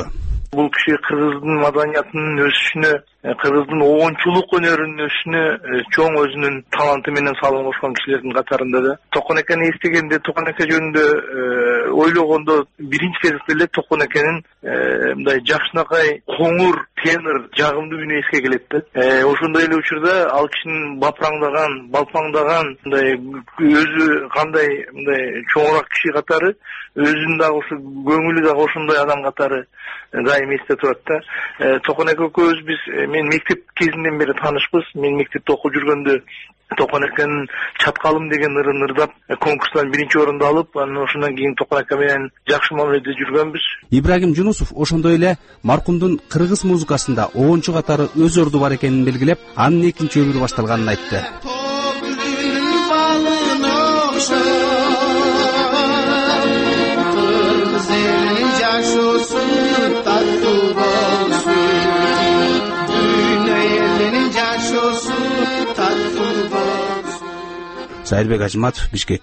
Бул киши кыргыздын маданиятынын өсүшүнө, кыргыздын оончулук өнөрүнүн өсүшүнө чоң өзүнүн таланты менен салым кошкон кишилердин катарында да. Токон экени эстегенде, Токон эке жөнүндө ойлогондо биринчи кезекте эле Токон экенин мындай жакшынакай коңур, тенор, жагымдуу үнү эске келет да. Ошондой эле учурда ал кишинин бапыраңдаган, балпаңдаган, мындай өзү кандай мындай чоңураак киши катары, өзүнүн дагы ошо көңүлү дагы ошондой адам катары дайым эсте турат да. Токон эке экөөбүз мен мектеп кезинден бери таанышпыз. Мен мектепте окуп жүргөндө Токон экенин Чаткалым деген ырын ырдап конкурстан биринчи орунду алып, анан ошондон кийин Токон эке менен жакшы мамиледе жүргөнбүз. Ибрагим Жунусов ошондой эле маркумдун кыргыз музыкасында оончу катары өз орду бар экенин белгилеп, анын экинчи өмүрү башталганын айтты. Сайырбек Ажматов, Бишкек.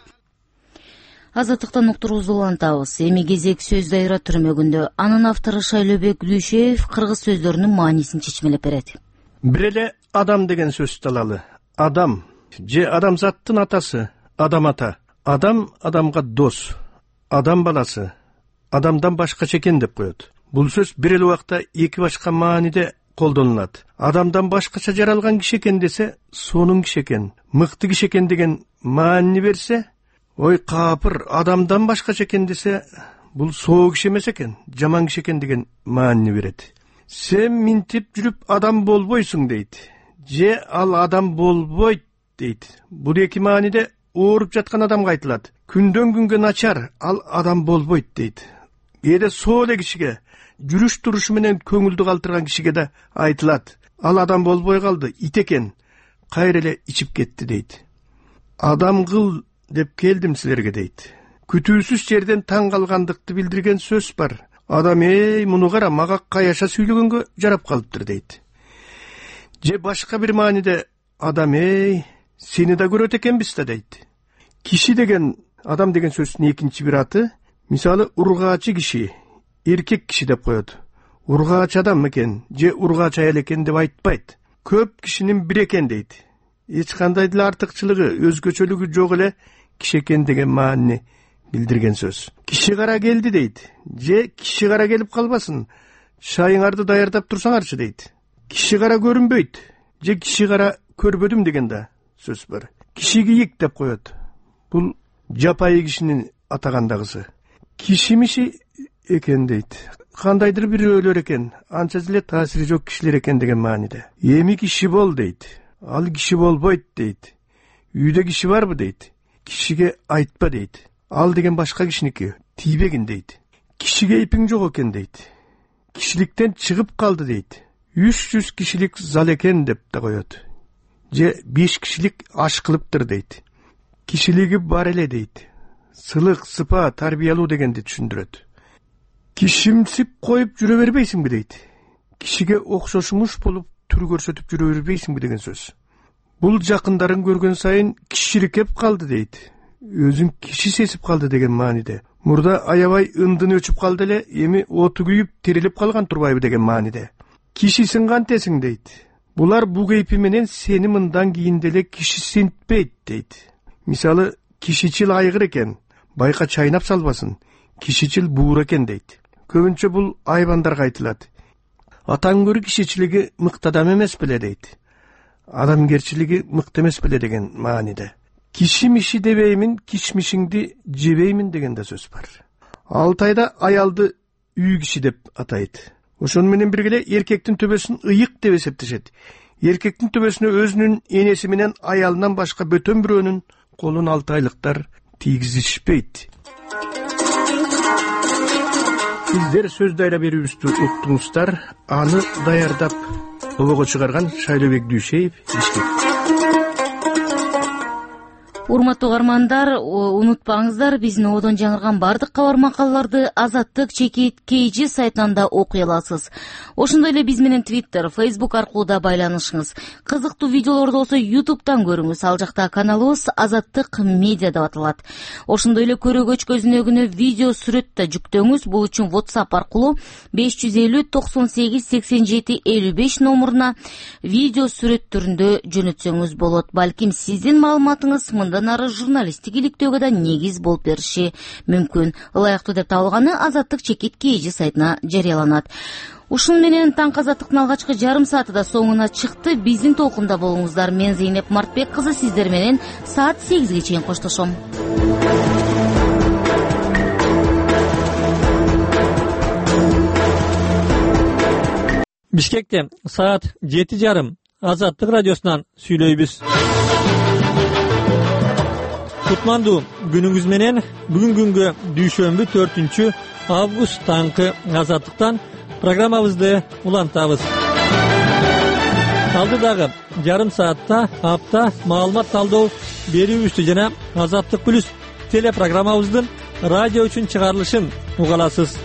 Азаттыктан уктуруубузду улантабыз. Эми кезек сөз дайра түрмөгүндө. Анын автору Шайлообек Дүйшеев кыргыз сөздөрүнүн маанисин чечмелеп берет. Бир эле адам деген сөздү алалы. Адам же адамзаттын атасы, адам ата. Адам адамга дос, адам баласы, адамдан башкача экен деп коет. Бул сөз бир эле убакта эки башка мааниде колдонулат. Адамдан башкача жаралган киши экен десе, сонун киши экен, мыкты киши экен деген маани берсе, ой капыр, адамдан башкача экен десе, бул соо киши эмес экен, жаман киши экен деген маани берет. Сен минтип жүрүп адам болбойсуң дейт. Же ал адам болбойт дейт. Бул эки мааниде ооруп жаткан адамга айтылат. Күндөн күнгө начар, ал адам болбойт дейт. Кээде соо эле кишиге, жүрүш турушу менен көңүлдү калтырган кишиге да айтылат. Ал адам болбой калды, ит экен, кайра эле ичип кетти дейт. Адам кыл деп келдим силерге дейт. Күтүүсүз жерден таң калгандыкты билдирген сөз бар. Адам муну кара, мага каяша сүйлөгөнгө жарап калыптыр дейт. Же башка бир мааниде адам сени да көрөт экенбиз да дейт. Киши деген, адам деген сөздүн экинчи бир аты, мисалы ургаачы киши, эркек киши деп коет. Ургаач адам экен, же ургаач аял экен деп айтпайт. Көп кишинин бир экен дейт. Эч кандай деле артыкчылыгы, өзгөчөлүгү жок эле киши экен деген маанини билдирген сөз. Киши кара келди дейт. Же киши кара келип калбасын, шайыңарды даярдап турсаңарчы дейт. Киши кара көрүнбөйт. Же киши кара көрбөдүм деген да сөз бар. Киши кийик деп коет. Бул жапайы кишинин атагандагысы. Кишимиши экен дейт. Кандайдыр бирөөлөр экен, анча деле таасири жок кишилер экен деген мааниде. Эми киши бол дейт. Ал киши болбойт дейт. Үйдө киши барбы дейт. Кишиге айтпа дейт. Ал деген башка кишиники, тийбегин дейт. Кишиге ипиң жок экен дейт. Кишиликтен чыгып калды дейт. 300 кишилик зал экен деп да коет. Же 5 кишилик аш кылыптыр дейт. Кишилиги бар эле дейт. Сылык, сыпа, тарбиялуу дегенди түшүндүрөт. Кишимсип коюп жүрө бербейсиңби дейт. Кишиге окшошмуш болуп түр көрсөтүп жүрө бербейсиңби деген сөз. Бул жакындарын көргөн сайын киширикеп калды дейт. Өзүн киши сезип калды деген мааниде. Мурда аябай ындын өчүп калды эле, эми оту күйүп тирилип калган турбайбы деген мааниде. Кишисиң кантесиң дейт. Булар бу кейпи менен сени мындан кийин деле киши синтпейт дейт. Мисалы, кишичил айгыр экен, байка чайнап салбасын, кишичил буур экен дейт. Көбүнчө бул айбандарга айтылат. Атаң көрү кишичилиги мыкты адам эмес беле дейт. Адамгерчилиги мыкты эмес беле деген мааниде. Кишимиши дебеймин, кишмишиңди жебеймин деген да сөз бар. Алтайда аялды үй киши деп атайт. Ошону менен бирге эркектин төбөсүн ыйык деп эсептешет. Эркектин төбөсүнө өзүнүн энеси менен аялынан башка бөтөн бирөөнүн колун алтайлыктар тийгизишпейт. Сиздер сөз дайра берүүбүздү уктуңуздар. Аны даярдап обого чыгарган Шайлообек Дүйшеев, Бишкек. Урматтуу угармандар, унутпаңыздар, биздин одон жаңырган бардык кабар макалаларды Азаттык чекит KG сайтында окуй аласыз. Ошондой эле биз менен Twitter, Facebook аркылуу да байланышыңыз. Кызыктуу видеолорду болсо YouTube'дан көрүңүз. Ал жакта каналыбыз Азаттык медиа деп аталат. Ошондой эле көрөгөч көзүнөгүнө видео сүрөт да жүктөңүз. Бул үчүн WhatsApp аркылуу 550 98 87 55 номуруна видео сүрөт түрүндө жөнөтсөңүз болот. Балким сиздин маалыматыңыз мындан ары журналисттик иликтөөгө да негиз болуп бериши мүмкүн. Ылайыктуу деп табылганы Азаттык чекит KG сайтына жарыяланат. Ушун менен таңкы Азаттыктын алгачкы жарым сааты да соңуна чыкты. Биздин толкунда болуңуздар. Мен Зейнеп Мартбек кызы сиздер менен саат 8ге чейин коштошом. Бишкекте саат 7:30 Азаттык радиосунан сүйлөйбүз. Кутмандуу күнүңүз менен. Бүгүн күнгө дүйшөмбү 4 август таңкы Азаттыктан программабызды улантабыз. Алдыдагы жарым саатта апта маалымат талдоо берүүбүздү жана Азаттык плюс телепрограммабыздын радио үчүн чыгарылышын угаласыз.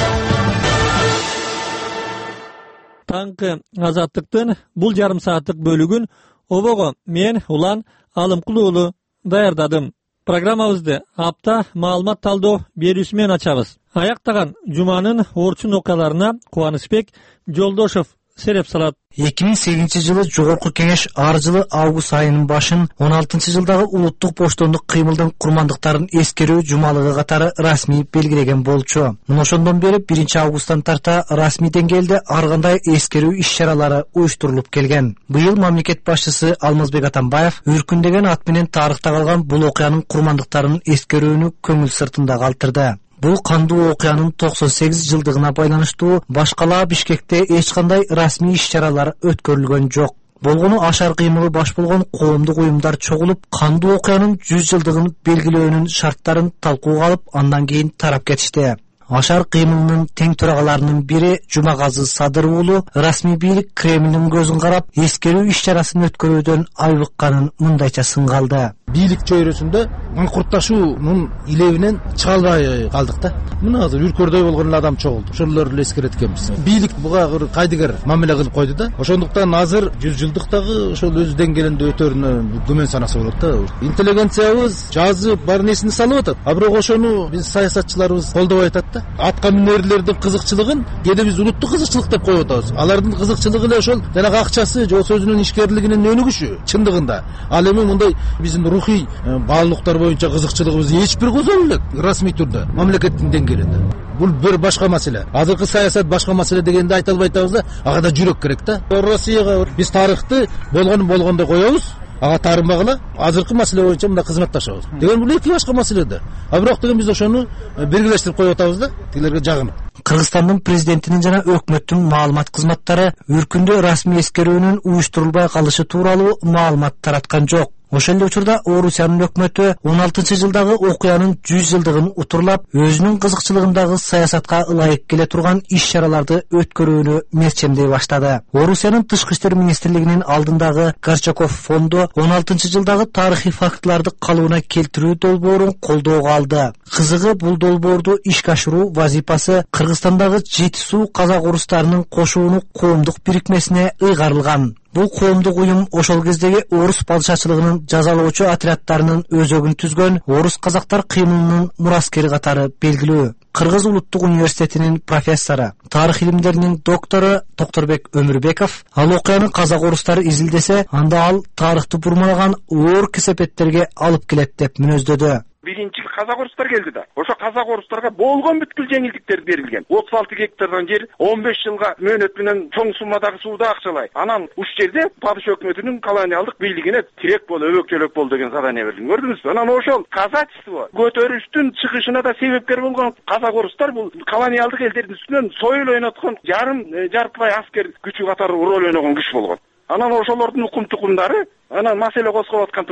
Таңкы Азаттыктын бул жарым сааттык бөлүгүн обого мен Улан Алымкул уулу даярдадым. Программабызды апта маалымат талдоо берүүсү менен ачабыз. Аяктаган жуманын орчун окуяларына Кубанычбек Жолдошов сереп салат. 2008-жылы Жогорку Кеңеш ар жылы август айынын башын 16-жылдагы улуттук боштондук кыймылдын курмандыктарын эскерүү жумалыгы катары расмий белгилеген болчу. Мына ошондон бери 1-августтан тарта расмий деңгээлде ар кандай эскерүү иш-чаралары уюштурулуп келген. Быйыл мамлекет башчысы Алмазбек Атамбаев үркүн деген ат менен тарыхта калган бул окуянын курмандыктарын эскерүүнү көңүл сыртында калтырды. Бул кандуу окуянын 98 жылдыгына байланыштуу башкала Бишкекте эч кандай расмий иш-чаралар өткөрүлгөн жок. Болгону ашар кыймылы баш болгон коомдук уюмдар чогулуп, кандуу окуянын 100 жылдыгын белгилөөнүн шарттарын талкууга алып, андан кийин тарап кетишти. Ашар кыймылынын тең төрагаларынын бири Жумагазы Садыр уулу расмий бийлик Кремлдин көзүн карап, эскерүү иш-чарасын өткөрүүдөн айбыкканын мындайча сынгалды. Бийлик чөйрөсүндө маңкуртташуунун илебинен чыга албай калдык да. Мына азыр үркөрдөй болгон адам чогулду. Ошолор эле эскерет экенбиз. Бийлик буга кайдыгер мамиле кылып койду да. Ошондуктан азыр 100 жылдыктагы ошол өз деңгээлинде өтөрүнө күмөн санаса болот да. Интеллигенциябыз жазып бар несини салып атат. А бирок ошону биз саясатчыларыбыз колдобой атат да. Атка минерлердин кызыкчылыгын кээде биз улуттук кызыкчылык деп коюп атабыз. Алардын кызыкчылыгы эле ошол жанагы акчасы же өзүнүн ишкерлигинин өнүгүшү чындыгында. Ал эми мындай биздин рухий баалуулуктар боюнча кызыкчылыгыбыз эч бир козоло элек расмий түрдө мамлекеттин деңгээлинде. Бул бир башка маселе. Азыркы саясат башка маселе дегенди айта албай атабыз да. Ага да жүрөк керек да. Россияга биз тарыхты болгондой коебуз. Ага таарынбагыла, азыркы маселе боюнча мында кызматташабыз. Деген бул эки башка маселе да. А бирок деген биз ошону белгилештирип коюп атабыз да, тилерге жагынып. Кыргызстандын президентинин жана өкмөттүн маалымат кызматтары үркүндө расмий эскерүүнүн уюштурулбай калышы тууралуу маалымат тараткан жок. Ошол эле учурда Орусиянын өкмөтү 16-жылдагы окуянын 100 жылдыгын утурлап, өзүнүн кызыкчылыгындагы саясатка ылайык келе турган иш-чараларды өткөрүүнү мерчемдей баштады. Орусиянын тышкы иштер министрлигинин алдындагы Горчаков фонду 16-жылдагы тарыхый фактыларды калыбына келтирүү долбоорун колдоого алды. Кызыгы бул долбоорду ишке ашыруу вазифасы Кыргызстандагы Жети суу казак орустарынын кошууну коомдук бирикмесине ыйгарылган. Бул коомдук уюм ошол кездеги орус падышачылыгынын жазалоочу отрядтарынын өзөгүн түзгөн орус казактар кыймылынын мураскери катары белгилүү. Кыргыз улуттук университетинин профессору, тарых илимдеринин доктору Токторбек Өмүрбеков ал окуяны казак орустары изилдесе, анда ал тарыхты бурмалаган оор кесепеттерге алып келет деп мүнөздөдү. Биринчи казак орустар келди да. Ошо казак орустарга болгон бүткүл жеңилдиктер берилген. 36 гектардан жер 15 жылга мөөнөт менен чоң суммадагы сууду акчалай. Анан уш жерде падыша өкмөтүнүн колониалдык бийлигине тирек бол, өбөкчөлөк бол деген задание берилген. Көрдүңүзбү? Анан ошол казачество көтөрүштүн чыгышына да себепкер болгон казак орустар бул колониалдык элдердин үстүнөн союл ойноткон жартылай аскер күчү катары роль ойногон күч болгон. Анан ошолордун укум-тукумдары анан маселе козгоп аткан турбайбы.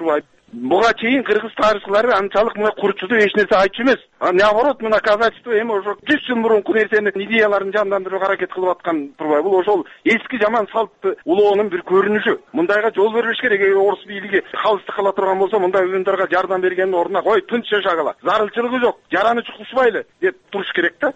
Буга чейин кыргыз тарыхчылары анчалык мына курчуду эч нерсе айтчу эмес. Наоборот, мына казачество эми ошо 100 жыл мурунку нерсени идеяларын жандандырууга аракет кылып аткан турбайбы? Бул ошол эски жаман салтты улоонун бир көрүнүшү. Мындайга жол бербеш керек. Эгер орус бийлиги калыстык кыла турган болсо, мындай уюмдарга жардам бергендин ордуна кой тынч жашагыла. Зарылчылыгы жок, жараны чукушпайлы деп туруш керек да.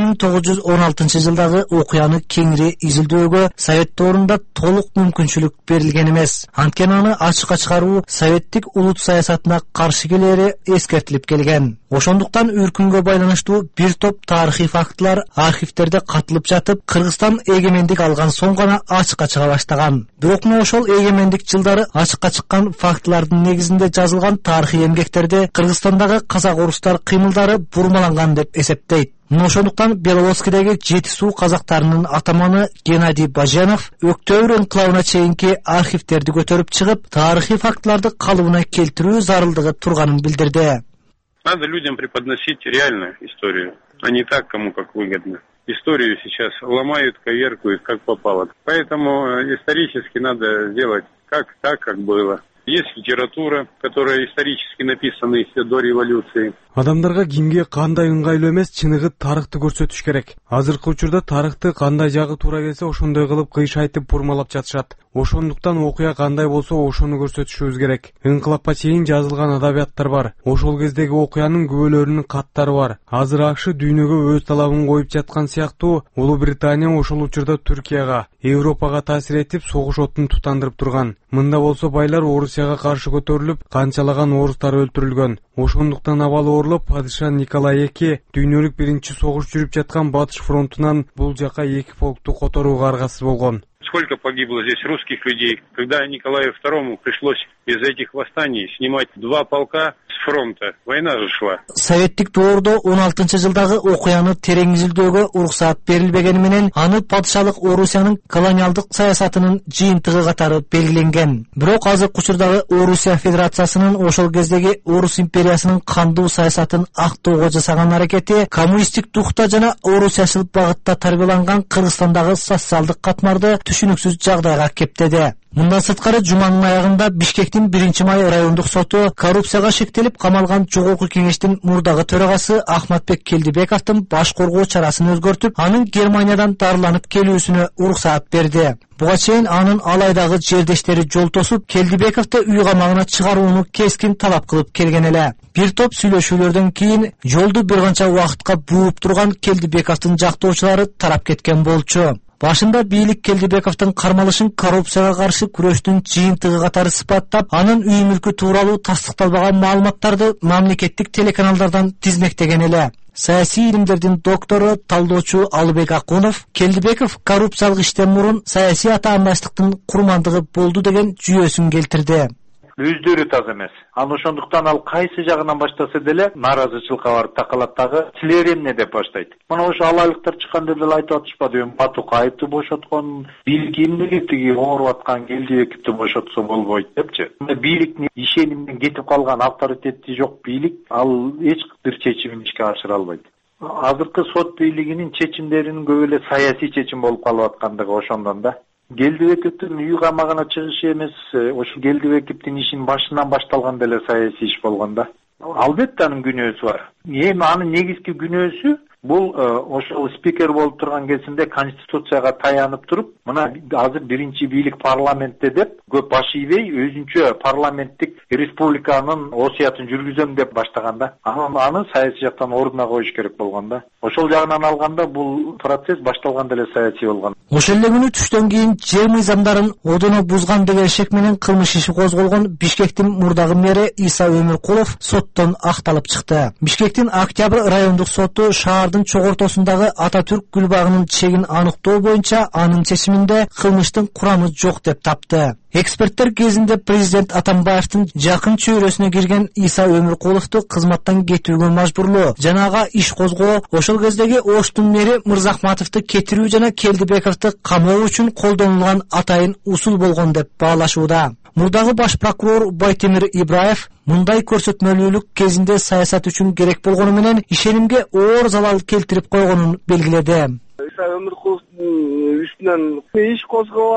1916-жылдагы окуяны кеңири изилдөөгө совет доорунда толук мүмкүнчүлүк берилген эмес. Анткени аны ачыкка чыгаруу советтик улут саясатына каршы келери эскертилип келген. Ошондуктан үркүнгө байланыштуу бир топ тарыхый фактылар архивтерде катылып жатып, Кыргызстан эгемендик алган соң гана ачыкка чыга баштаган. Бирок ошол эгемендик жылдары ачыкка чыккан фактылардын негизинде жазылган тарыхый эмгектерде Кыргызстандагы казак-орустар кыймылдары бурмаланган деп эсептейт. Ошондуктан Беловодскийдеги Жети суу казактарынын атаманы Геннадий Баженов Октябрь инкылабына чейинки архивтерди көтөрүп чыгып, тарыхый фактыларды калыбына келтирүү зарылдыгы турганын билдирди. Надо людям преподносить реальную историю, а не так, кому как выгодно. Историю сейчас ломают, коверкуют, как попало. Поэтому исторически надо сделать так, как было. Есть литература, которая исторически написана еще до революции. Адамдарга кимге кандай ыңгайлуу эмес чыныгы тарыхты көрсөтүш керек. Азыркы учурда тарыхты кандай жагы туура келсе ошондой кылып кыйшайтып бурмалап жатышат. Ошондуктан окуя кандай болсо ошону көрсөтүшүбүз керек. Инкылапка чейин жазылган адабияттар бар. Ошол кездеги окуянын күбөлөрүнүн каттары бар. Азыр АКШ дүйнөгө өз талабын коюп жаткан сыяктуу Улуу Британия ошол учурда Түркияга, Европага таасир этип согуш отун тутандырып турган. Мында болсо байлар Орусияга каршы көтөрүлүп, канчалаган орустар өлтүрүлгөн. Ошондуктан абалы орлоп, падыша Николай II дүйнөлүк биринчи согуш жүрүп жаткан Батыш фронтунан бул жака 2 полкту которууга аргасыз болгон. Сколько погибло здесь русских людей, когда Николаю II пришлось из этих восстаний снимать 2 полка с фронта. Война же шла. Советтик доордо 16-жылдагы окуяны терең изилдөөгө уруксат берилбегени менен аны падышалык Орусиянын колониалдык саясатынын жыйынтыгы катары белгиленген. Бирок азыркы учурдагы Орусия Федерациясынын ошол кездеги Орус империясынын кандуу саясатын актоого жасаган аракети коммунисттик духта жана орусиячыл багытта тарбияланган Кыргызстандагы социалдык катмарды түшүнүксүз жагдайга кептеди. Мындан сырткары жуманын аягында Бишкектин 1-май райондук соту коррупцияга шектелип камалган жогорку кеңештин мурдагы төрагасы Ахматбек Келдибековдун баш коргоо чарасын өзгөртүп, анын Германиядан дарыланып келүүсүнө уруксаат берди. Буга чейин анын алайдагы жердештери жол тосуп, Келдибековду үй камагына чыгарууну кескин талап кылып келген эле. Бир топ сүйлөшүүлөрдөн кийин жолду бир канча убакытка бууп турган Келдибековдун жактоочулары тарап кеткен болчу. Башында бийлик Келдибековдун кармалышын коррупцияга каршы күрөштүн жыйынтыгы катары сыпаттап, анын үй мүлкү тууралуу тастыкталбаган маалыматтарды мамлекеттик телеканалдардан тизмектеген эле. Саясий илимдердин доктору, талдоочу Алыбек Акунов Келдибеков коррупциялык иштен мурун саясий атаандаштыктын курмандыгы болду деген жүйөсүн келтирди. Өздөрү таза эмес. Аны ошондуктан ал кайсы жагынан баштаса деле нааразычылыкка барып такалат дагы. Силер эмне деп баштайт. Мына ошо алайлыктар чыкканда деле айтып атышпадыбы? Батукаевди бошоткон, бийлик эмнеге тиги ооруп аткан Келдибековду бошотсо болбойт депчи. Бийликтин ишениминен кетип калган авторитети жок бийлик ал эч бир чечимин ишке ашыра албайт. Азыркы сот бийлигинин чечимдеринин көбү эле саясий чечим болуп калып аткандыгы ошондон да. Келдибековдун үй камагына чыгышы эмес, ошо Келдибековдун ишин башынан башталган деле саясий иш болгон да. Албетте анын күнөөсү бар. Эми анын негизги күнөөсү бул ошол спикер болуп турган кезинде конституцияга таянып туруп, мына азыр биринчи бийлик парламентте деп көп баш ийбей өзүнчө парламенттик республиканын осуятын жүргүзөм деп баштаган да. Аны саясий жактан ордуна коюш керек болгон да. Ошол жагынан алганда бул процесс башталган деле саясий болгон. Ошол эле күнү түштөн кийин жер мыйзамдарын одоно бузган деген шек менен кылмыш иши козголгон Бишкектин мурдагы мэри Иса Өмүркулов соттон акталып чыкты. Бишкектин Октябрь райондук соту шаардын чогортосундагы Ататүрк гүлбагынын чегин аныктоо боюнча анын чечиминде кылмыштын курамы жок деп тапты. Эксперттер кезинде президент Атамбаевдин жакын чөйрөсүнө кирген Иса Өмүркуловду кызматтан кетүүгө мажбурлоо жана ага иш козгоо, ошол кездеги Оштун мэри Мырзахматовду кетирүү жана Келдибековду камоо үчүн колдонулган атайын усул болгон деп баалашууда. Мурдагы баш прокурор Байтемир Ибраев мындай көрсөтмөлүүлүк кезинде саясат үчүн керек болгону менен ишенимге оор залал келтирип койгонун белгиледи. Иса Өмүркуловдун үстүнөн иш козгоп алып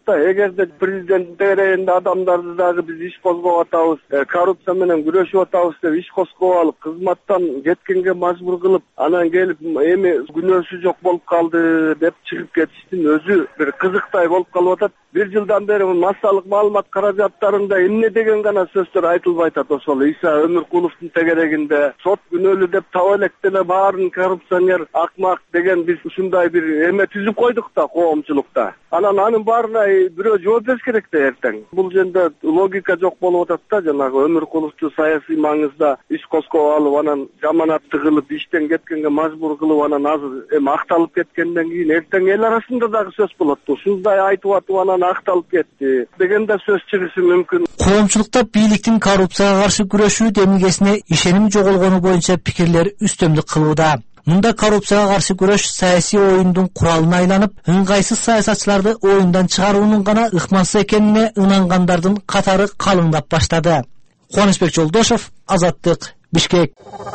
да. Эгерде президенттин тегерегинде адамдарды дагы биз иш козгоп атабыз, коррупция менен күрөшүп атабыз деп иш козгоп алып, кызматтан кеткенге мажбур кылып, анан келип эми күнөөсү жок болуп калды деп чыгып кетиштин өзү бир кызыктай болуп калып атат. Бир жылдан бери массалык маалымат каражаттарында эмне деген гана сөздөр айтылбай атат. Ошол Иса Өмүркуловдун тегерегинде сот күнөөлүү деп таба элек деле баарын коррупционер, акмак деген биз ушундай бир эме түзүп койдук да коомчулукта. Анын баарына бирөө жооп бериш керек да эртең. Бул жерде логика жок болуп атат да, жанагы Өмүркуловду саясий маңызда иш козгоп алып, анан жаманатты кылып, иштен кеткенге мажбур кылып, анан азыр эми акталып кеткенден кийин эртең эл арасында дагы сөз болот. Ушундай айтып атып анан акталып кетти деген да сөз чыгышы мүмкүн. Коомчулукта бийликтин коррупцияга каршы күрөшүү демилгесине ишеним жоголгону боюнча пикирлер үстөмдүк кылууда. Мында коррупцияга каршы күрөш саясий оюндун куралына айланып, ыңгайсыз саясатчыларды оюндан чыгаруунун гана ыкмасы экенине ынангандардын катары калыңдап баштады. Кубанычбек Жолдошов, Азаттык, Бишкек.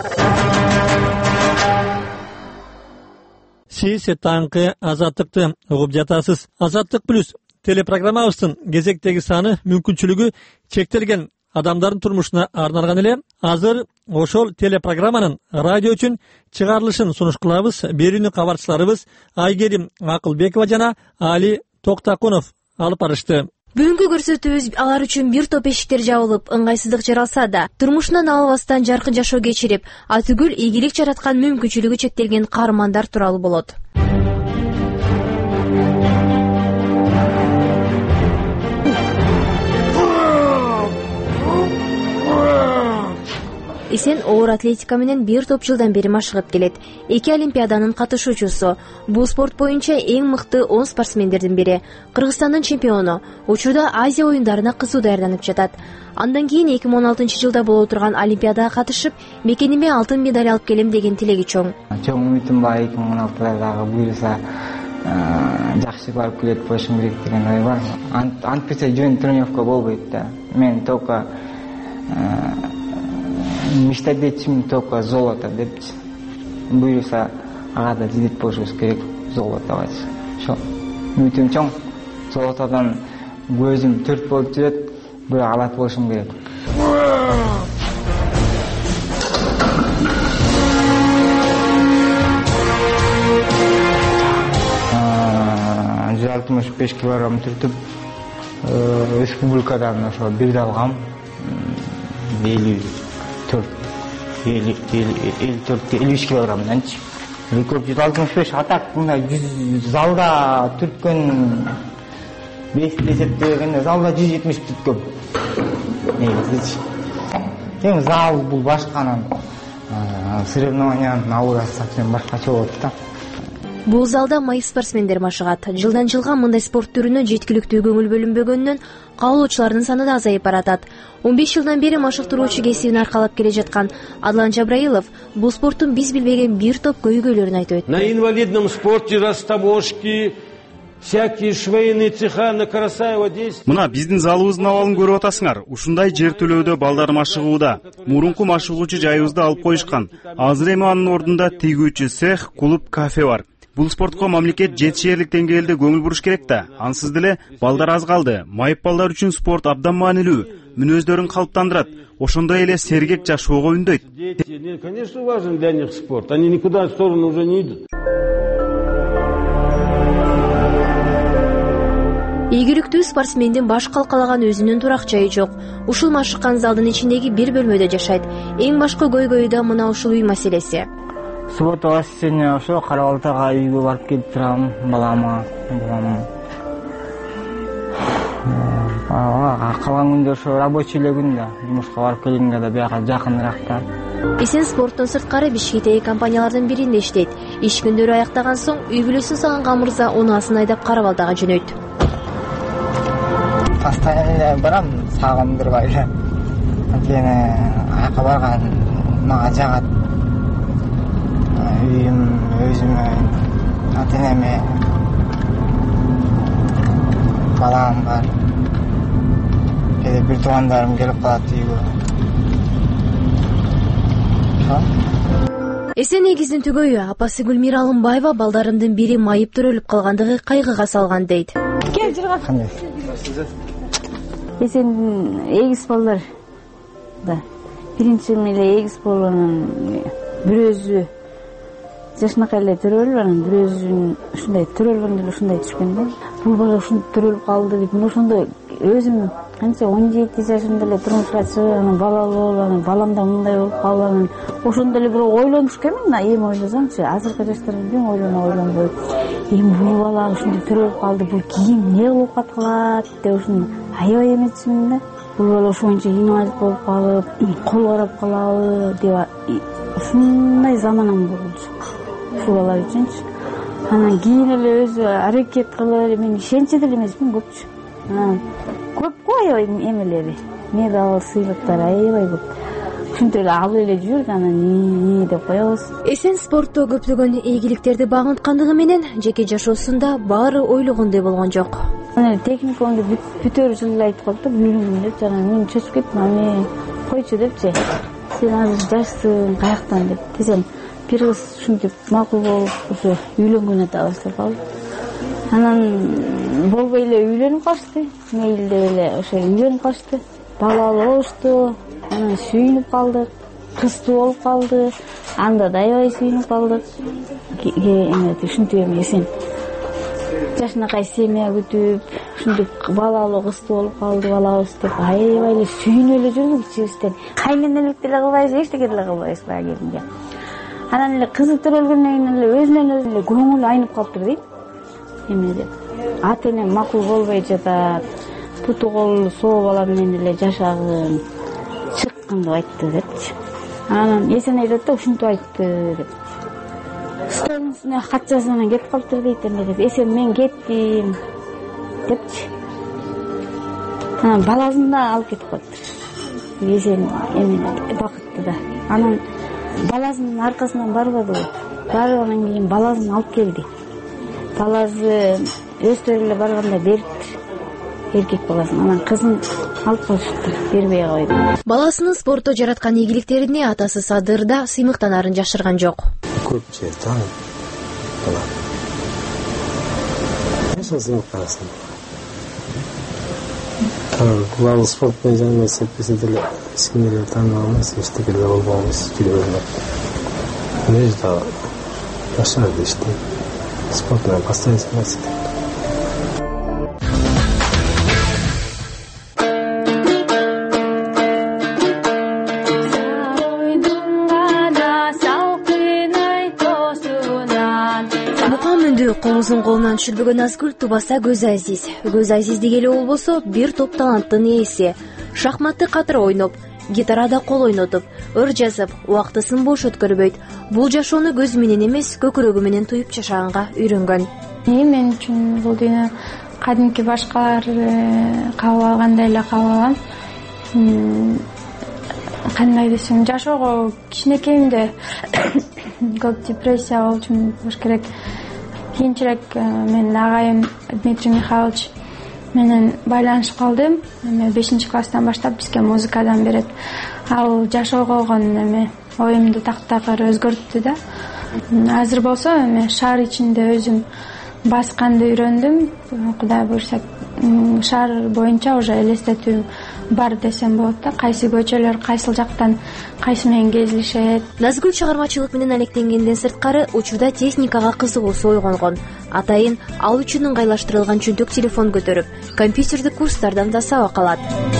Сиз таңкы Азаттыкты угуп жатасыз. Азаттык плюс телепрограммабыздын кезектеги саны мүмкүнчүлүгү чектелген адамдардын турмушуна арналган эле. Азыр ошол телепрограмманын радио үчүн чыгарылышын сунуш кылабыз. Берүүнү кабарчыларыбыз Айгерим Акылбекова жана Али Токтакунов алып барышты. Бүгүнкү көрсөтүүбүз алар үчүн бир топ эшиктер жабылып, ыңгайсыздык жаралса да, турмушунан албастан жаркын жашоо кечирип, атүгүл ийгилик жараткан мүмкүнчүлүгү чектелген каармандар тууралуу болот. Эсен оор атлетика менен бир топ жылдан бери машыгып келет. 2 олимпиаданын катышуучусу. Бул спорт боюнча эң мыкты 10 спортсмендердин бири. Кыргызстандын чемпиону. Учурда Азия оюндарына кызуу даярданып жатат. Андан кийин 2016 жылда боло турган олимпиадага катышып, мекениме алтын медаль алып келем деген тилеги чоң. Чоң үмүтүм бар 2016 дагы буюрса жакшы барып келет болушум керек деген ой бар. Антпесе жөн тренировка болбойт да. Мен только мечтать этчим только золото депчи. Буюрса ага да жигит болушубуз керек, золото алыш. Ошо үмүтүм чоң. Золотодон көзүм төрт болуп жүрөт, бирок алат болушум керек. Жартымыш 5 килограмм түртүп, республикадан ошо бирди алгам. 53 килограммданчы. Рекорд 165 атак, мындай залда түрткөн 5 эсептегенде залда 170 түрткөм. Эми зал бул башканын соревнованиянын аурасы совсем башкача болот да. Бул залда майып спортсмендер машыгат. Жылдан жылга мындай спорт түрүнө жеткиликтүү көңүл бөлүнбөгөндөн кабылуучулардын саны да азайып баратат. 15 жылдан бери машыктыруучу кесибин аркалап келе жаткан Адлан Жабраилов бул спорттун биз билбеген бир топ көйгөйлөрүн айтып өттү. На инвалидном спорте растаможки, всякие швейные цеха на Карасаева 10. Мына биздин залыбыздын абалын көрүп атасыңар. Ушундай жер төлөөдө балдар машыгууда. Мурунку машыгуучу жайыбызды алып коюшкан. Азыр эми анын ордунда тигүүчү цех, клуб, кафе бар. Бул спортко мамлекет жетишээрлик деңгээлде көңүл буруш керек да. Ансыз деле балдар аз калды. Майып балдар үчүн спорт абдан маанилүү. Мүнөздөрүн калыптандырат. Ошондой эле сергек жашоого үндөйт. Конечно, важен для них спорт. Они никуда в сторону уже не идут. Ийгиликтүү спортсмендин баш калкалаган өзүнүн турак жайы жок. Ушул машыккан залдын ичиндеги бир бөлмөдө жашайт. Эң башкы көйгөйү да мына ушул үй маселеси. Суббота воскресенье ошо Карабалтага үйгө барып келип турам, балама. Калган күндө ошо рабочий эле күн да, жумушка барып келгенге да бияка жакыныраак да. Эсен спорттон сырткары Бишкектеги компаниялардын биринде иштейт. Иш күндөрү аяктаган соң үй бүлөсүн сагынган мырза унаасын айдап Карабалтага жөнөйт. Постоянно барам, сагындырбай эле. Анткени аяка барган мага жагат. Үйүм, өзүмө, ата-энеме, балам бар. Кээде бир туугандарым келип калат үйгө. Эсен эгиздин түгөйү апасы Гүлмира Алымбаева балдарымдын бири майып төрөлүп калгандыгы кайгыга салган дейт. Кел жырга. Кандай? Эсен эгиз балдар да. Биринчи эле эгиз баланын бирөөзү жашынакай эле төрөлүп, анан бирөөзүн ушундай төрөлгөндө эле ушундай түшкөн да. Бул бала ушинтип төрөлүп калды деп, мен ошондо өзүм канча 17 жашымда эле турмушка чыгып, анан балалуу болуп, анан балам да мындай болуп калды, анан ошондо эле бирок ойлонуш экен, эми ойлосомчу, азыркы жаштар билбейм ойлонбойт. Эми бул бала ушинтип төрөлүп калды, бул кийин эмне болуп калат деп ушуну аябай эметчимин да. Бул бала ошончо инвалид болуп калып, кол карап калабы деп ушундай заманам болчу ушул бала үчүнчү. Анан кийин эле өзү аракет кылып, мен ишенчи деле эмесмин көпчү. Көп аябай эмелери, медал, сыйлыктар аябай көп. Ушинтип эле алып эле жүрдү, анан не деп коебуз. Эсен спортто көптөгөн ийгиликтерди багынткандыгы менен жеке жашоосунда баары ойлогондой болгон жок. Анан техникумду бүтөр жылы эле айтып калды, үйлөнгүм депчи, анан мен чөчүп кеттим, аны койчу депчи. Сен азыр жашсың, каяктан деп. Десем, бир кыз ушинтип макул болуп, ушу үйлөнгөн атабыз деп калды. Анан болбой эле үйлөнүп калышты, мейилдеп эле ошо үйлөнүп калышты. Балалуу болушту, анан сүйүнүп калдык, кыздуу болуп калды, анда да аябай сүйүнүп калдык. Ушинтип эми Эсен жашынакай семья күтүп, ушинтип балалуу кыздуу болуп калды балабыз деп аябай эле сүйүнүп эле жүрдүк ичибизден. Кайненелик деле кылбайбыз, эчтеке деле кылбайбыз баягы келинге. Анан эле кызы төрөлгөндөн кийин эле өзүнөн өзү эле көңүл айнып калыптыр дейм. Эме деп. Ата энем макул болбой жатат. Путу колу соо бала менен эле жашагын чыккын деп айтты депчи. Анан Эсен айтат да, ушинтип айтты деп. Столдун үстүнө кат жазып анан кетип калыптыр дейт эме деп. Эсен мен кеттим депчи. Анан баласын да алып кетип калыптыр. Эсен эме бакытты да. Анан баласынын аркасынан барбады. Баргандан кийин баласын алып келди. Баласы өстөрү эле барганда бериптир. Эркек баласын, анан кызын алып калышыптыр, бербей койду. Баласынын спортто жараткан ийгиликтерине атасы Садыр да сыймыктанарын жашырган жок. Көп жер таанып бала. Ошо сыймыктасын. Бул спорт менен жайнас этпесе деле эскинелер таанып алмайсыз, эчтеке деле болбойбуз, жүрө бермек. Мен да жашар дештим. Спорт менен постоянно заниматься. Коңузун колунан түшүрбөгөн Назгүл тубаса Көз Азиз. Көз Азиздик эле болбосо бир топ таланттын ээси. Шахматты катыр ойноп, гитарада кол ойнотуп, ыр жазып, убактысын бош өткөрбөйт. Бул жашоону көзү менен эмес, көкүрөгү менен туюп жашаганга үйрөнгөн. Мен үчүн бул дүйнө кадимки башкалар кабыл алгандай эле кабыл алам. Кандай десем, жашоого кичинекейимде көп депрессия болчу болуш керек. Кийинчерээк менин агайым Дмитрий Михайлович менен байланышып калдым. Эми 5-класстан баштап бизге музыкадан берет. Ал жашоого болгон эме оюмду тактакыр өзгөрттү да. Азыр болсо эми шаар ичинде өзүм басканды үйрөндүм. Кудай буйрса, шаар боюнча уже элестетүү бар десем болот да. Кайсы көчөлөр кайсыл жактан кайсы менен кезилишет. Назгүл чыгармачылык менен алектенгенден сырткары учурда техникага кызыгуусу ойгонгон. Атайын ал үчүн ыңгайлаштырылган чөнтөк телефон көтөрүп, компьютердик курстардан да сабак алат.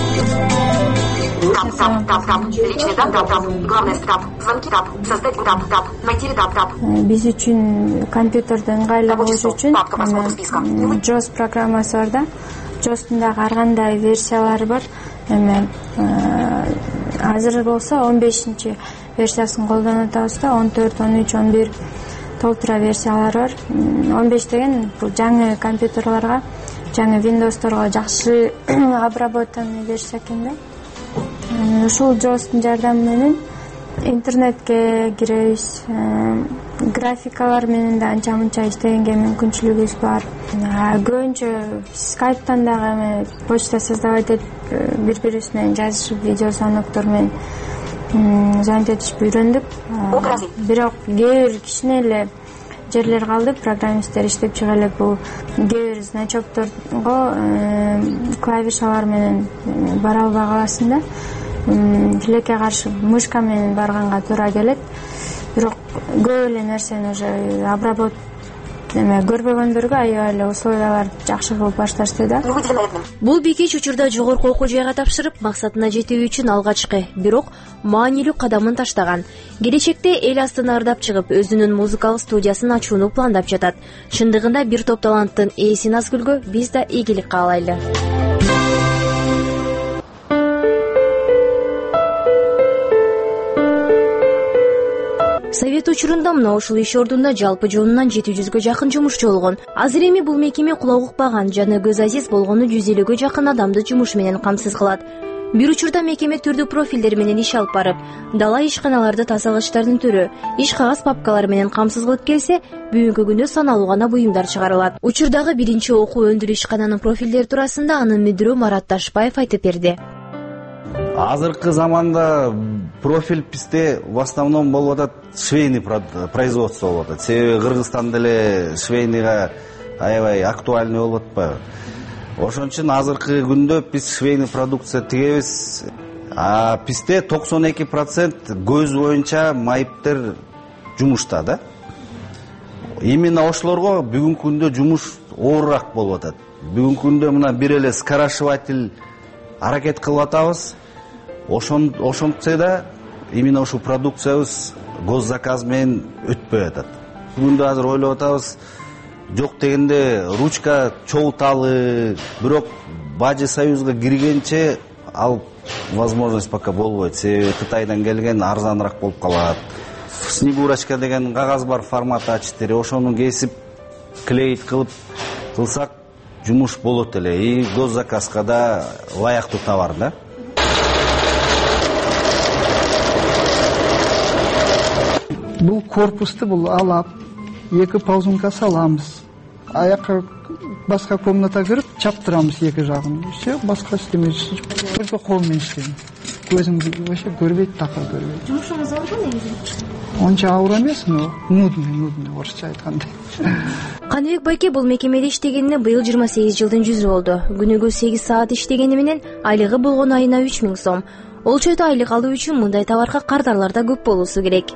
Биз үчүн компьютерди ыңгайлуу болуш үчүн JOS программасы бар да. JOS'тун дагы ар кандай версиялары бар. Эми азыр болсо 15-чи версиясын колдонуп атабыз да, 14, 13, 11 толтура версиялары бар. 15 деген бул жаңы компьютерларга, жаңы Windows'торго жакшы обработанный версия экен да. Ушул JOS'тун жардамы менен интернетке киребиз, графикалар менен да анча-мынча иштегенге мүмкүнчүлүгүбүз бар. Көбүнчө Skype'тан дагы почта создавать этип, бири-бирибиз менен жазышып, видео звоноктор менен звонить этишип үйрөндүк. Бирок кээ бир кичине эле жерлер калды, программисттер иштеп чыга элек. Бул кээ бир значокторго клавишалар менен бара албай каласың да. Тилекке каршы мышка менен барганга туура келет. Бирок көп эле нерсени уже көрбөгөндөргө аябай эле условиялар жакшы кылып башташты да. Бул бекеч учурда жогорку окуу жайга тапшырып, максатына жетүү үчүн алгачкы, бирок маанилүү кадамын таштаган. Келечекте эл астын ардап чыгып, өзүнүн музыкалык студиясын ачууну пландап жатат. Чындыгында бир топ таланттын ээси Назгүлгө биз да ийгилик каалайлы. Совет учурунда мына ушул иш ордунда жалпы жонунан 700гө жакын жумушчу болгон. Азыр эми бул мекеме кулак укпаган жана көз азиз болгону 150гө жакын адамды жумуш менен камсыз кылат. Бир учурда мекеме түрдүү профилдер менен иш алып барып, дала ишканаларды тазалагычтардын түрү, иш кагаз папкалары менен камсыз кылып келсе, бүгүнкү күндө саналуу гана буюмдар чыгарылат. Учурдагы биринчи окуу өндүрүү ишкананын профилдери туурасында анын мүдүрү Марат Ташбаев айтып берди. Азыркы заманда профиль бизде в основном болуп атат швейный производство болуп атат. Себеби Кыргызстан деле швейныйга аябай актуальный болуп атпайбы. Ошон үчүн азыркы күндө биз швейный продукция тигебиз. Бизде 92% көз боюнча майыптер жумушта да. Именно ошолорго бүгүнкү күндө жумуш оорураак болуп атат. Бүгүнкү күндө мына бир эле скорашиватель аракет кылып атабыз. Ошонтсе да именно ушул продукциябыз госзаказ менен өтпөй атат. Бүгүндө азыр ойлоп атабыз, жок дегенде ручка чогулталы, бирок Бажы Союзга киргенче ал возможность пока болбойт. Себеби Кытайдан келген арзаныраак болуп калат. Снегурочка деген кагаз бар, формат А4, ошону кесип клеить кылсак жумуш болот эле. И госзаказга да ылайыктуу товар да. Бул корпусту бул алап, 2 ползунка саламыз. Аяка башка комната кирип чаптырабыз 2 жагын. Все, башка иштемейбиз. Только кол менен иштейм. Көзүм вообще көрбөйт, такыр көрбөйт. Жумушуңуз оорур негизи? Онча ауыр эмес, но нудный, орусча айтканда. Каныбек байке бул мекемеде иштегенине быйыл 28 жылдын жүзү болду. Күнүгө 8 саат иштегени менен айлыгы болгон айына 3000 сом. Ол чойто айлык алуу үчүн мындай товарга кардарлар да көп болуусу керек.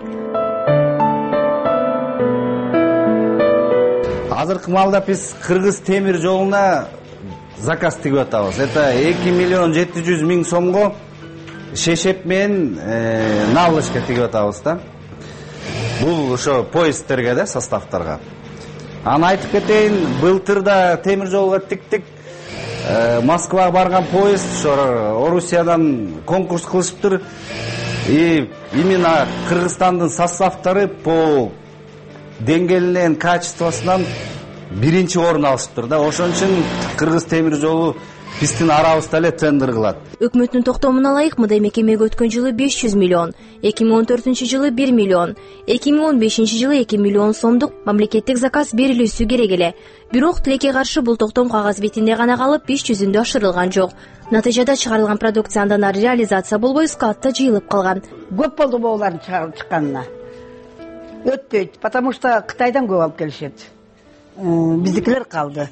Азыркы маалда биз Кыргыз темир жолуна заказ тигип атабыз. Это 2.700.000 сомго шешеп менен наволочка тигип атабыз да. Бул ошо поездтерге да, составтарга. Аны айтып кетейин, былтырда темир жолго тиктик. Москвага барган поезд ошо Орусиядан конкурс кылышыптыр. И именно Кыргызстандын составтары по деңгээлинен, качествосунан биринчи орун алышыптыр да. Ошон үчүн Кыргыз темир жолу биздин арабызда эле тендер кылат. Өкмөттүн токтомуна ылайык мындай мекемеге өткөн жылы 500 миллион, 2014-жылы 1 миллион, 2015-жылы 2 миллион сомдук мамлекеттик заказ берилүүсү керек эле. Бирок тилекке каршы бул токтом кагаз бетинде гана калып, 500-үндө ашырылган жок. Натыйжада чыгарылган продукция андан ары реализация болбой складта жыйылып калган. Көп болду булардын чыкканына. Өтпөйт, потому что Кытайдан көп алып келишет. Биздикилер калды.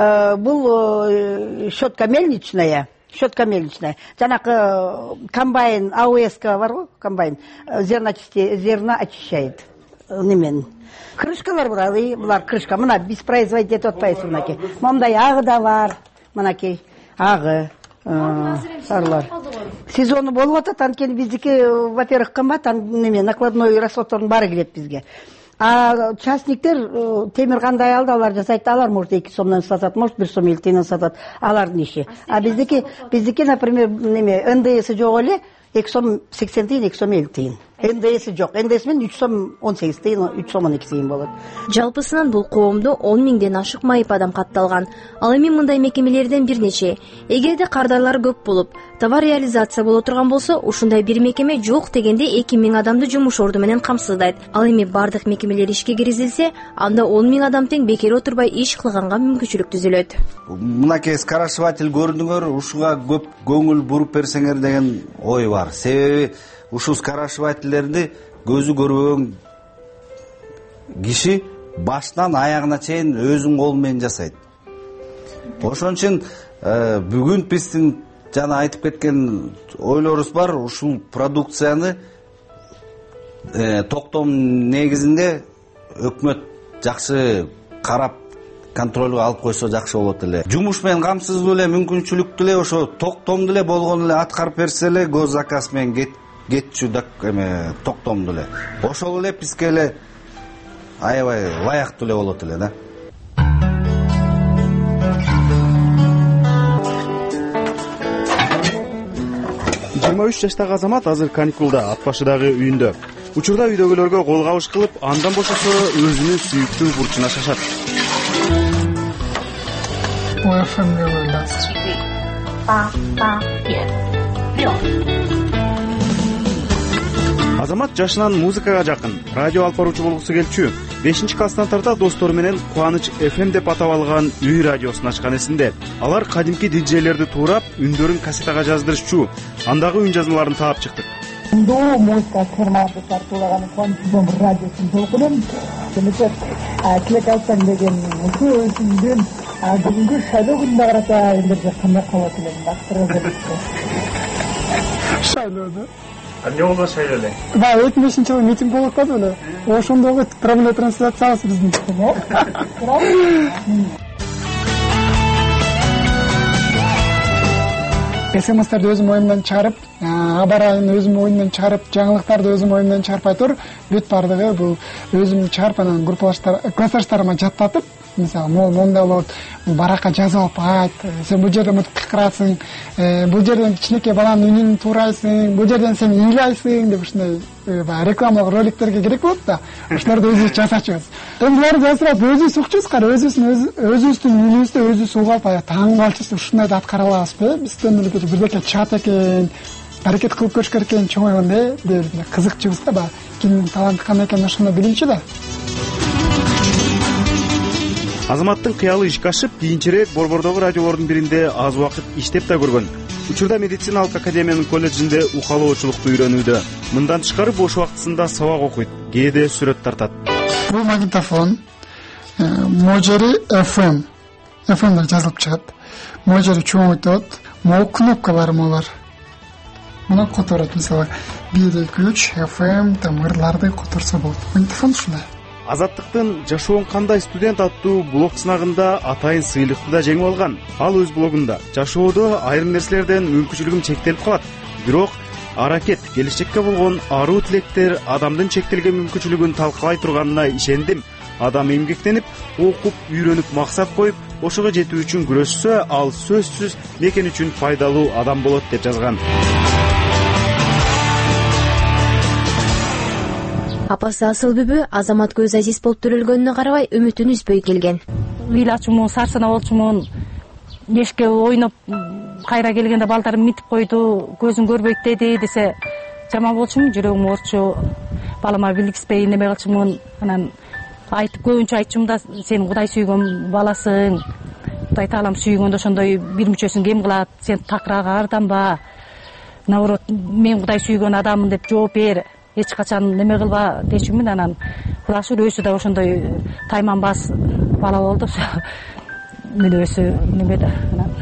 Бул щетка мельничная. Жанакы комбайн АОС-ка бар го, комбайн. Зерно очищает. Немен. Крышкалар бар, булар крышка. Мына биз производить этип атпайбыз мынакей. Мондай агы да бар. Мынакей агы. Сарлар. Сезону болуп атат, анткени биздики, во-первых, кымбат, неме накладной расходтордун баары кирет бизге. А частниктер темир кандай алды, алар жасайт, алар может 2 сомдон сатат, может 1 сом 50 тиен сатат, алардын иши. А биздики, например, неме НДС жок эле 2 сом 80 тиен, 2 сом 50 тиен. НДС жок. НДС менен 3 сом 18 тиен, 3 сом 12 тиен болот. Жалпысынан бул коомдо 10 миңден ашык майып адам катталган. Ал эми мындай мекемелерден бир нече. Эгерде кардарлар көп болуп, товар реализация боло турган болсо, ушундай бир мекеме жок дегенде 2000 адамды жумуш орду менен камсыздайт. Ал эми бардык мекемелер ишке киргизилсе, анда 10 миң адам тең бекер отурбай иш кылганга мүмкүнчүлүк түзүлөт. Мынакей скорашиватель көрдүңөр, ушуга көп көңүл буруп берсеңер деген ой бар. Себеби ушул скорашивательдерди көзү көрбөгөн киши башынан аягына чейин өзүнүн колу менен жасайт. Ошон үчүн бүгүн биздин жана айтып кеткен ойлорубуз бар. Ушул продукцияны токтом негизинде өкмөт жакшы карап контролго алып койсо жакшы болот эле. Жумуш менен камсыздуу эле, мүмкүнчүлүктүү эле ошо токтомду эле болгону эле аткарып берсе эле гос заказ менен кетчү токтомду эле. Ошол эле бизге эле аябай ылайыктуу эле болот эле да. 23 жаштагы Азамат азыр каникулда, ат башыдагы үйүндө. Учурда үйдөгүлөргө кол кабыш кылып, андан бошосо өзүнүн сүйүктүү бурчуна шашат. Азамат жашынан музыкага жакын, радио алып баруучу болгусу келчү. 5-класстан тарта достору менен Кубаныч FM деп атап алган үй радиосун ачкан эсинде. Алар кадимки диджейлерди туурап, үндөрүн кассетага жаздырышчу. Андагы үн жазмаларын таап чыктык. Музыка кырматы тартуулаган Кубаныч радиосун толкунун. Демек, Клекалтан деген өзүндүн бүгүнкү шайлоо күнүнө карата элдерге кандай кабат элем бактырып шайлоодо. Эмне болду шайлоо эле? 2005-жылы митинг болуп атпады беле? Ошондогу прямой трансляциябыз биздин. СМС'терди өзүм оюмдан чыгарып, аба ырайын өзүм оюмдан чыгарып, жаңылыктарды өзүм оюмдан чыгарып айтор, бүт бардыгы бул өзүм чыгарып анан классташтарыма жаттатып, мисалы, мондай болот, баракка жазып алып айт, сен бул жерден мынтип кыкырасың, бул жерден кичинекей баланын үнүн туурайсың, бул жерден сен ыйлайсың деп ушундай рекламалык роликтерге керек болот да. Ошолорду өзүбүз жасачубуз. Эми буларды жаздырып өзүбүз укчубуз, өзүбүздүн үнүбүздү өзүбүз угуп алып, таң калчубуз, ушундайды аткара алабызбы? Бизден бирдеке чыгат экен, аракет кылып көрүш керек экен, чоң ойгонде деп кызыкчубуз да, баягы кимдин таланты кандай экенин ошондо билүүчү да. Азаматтын кыялы ишке ашып, кийинчерээк Борбордогу радиолордун биринде аз убакыт иштеп да көргөн. Учурда медициналык академиянын колледжинде укалоочулукту үйрөнүүдө. Мындан тышкары бош убактысында сабак окуйт, кээде сүрөт тартат. Бул магнитофон, можери FM деп жазылып чыгат. Можери чоңойтот, могу кнопкалар молар. Муну которот, мисалы, 1, 2, 3, FM, там ырларды которсо болот. Магнитофон ушундай. Азаттыктын жашоон кандай студент аттуу блог сынагында атайын сыйлыкты да жеңип алган. Ал өз блогунда жашоодо айрым нерселерден мүмкүнчүлүгүм чектелип калат. Бирок аракет, келечекке болгон аруу тилектер адамдын чектелген мүмкүнчүлүгүн талкалай турганына ишендим. Адам эмгектенип, окуп, үйрөнүп, максат коюп, ошого жетүү үчүн күрөшсө, ал сөзсүз мекен үчүн пайдалуу адам болот деп жазган. Апасы Асылбүбү Азамат көз азиз болуп төрөлгөнүнө карабай үмүтүн үзбөй келген. Ыйлачумун, сарсына болчумун. Эшикке ойноп кайра келгенде балдарым митип койду, көзүң көрбөйт деди десе, жаман болчумун, жүрөгүм оорчу. Балама билгизбей неме кылчумун, анан айтып көбүнчө айтчумун да, сен Кудай сүйгөн баласың. Кудай таалам сүйгөндө ошондой бир мүчөсүн кем кылат, сен такырага арданба. Наоборот, мен Кудай сүйгөн адаммын деп жооп бер. Эч качан неме кылба дечүмүн, анан Кудай шүгүр өзү да ошондой тайманбас бала болду. Мүнөсү неме да.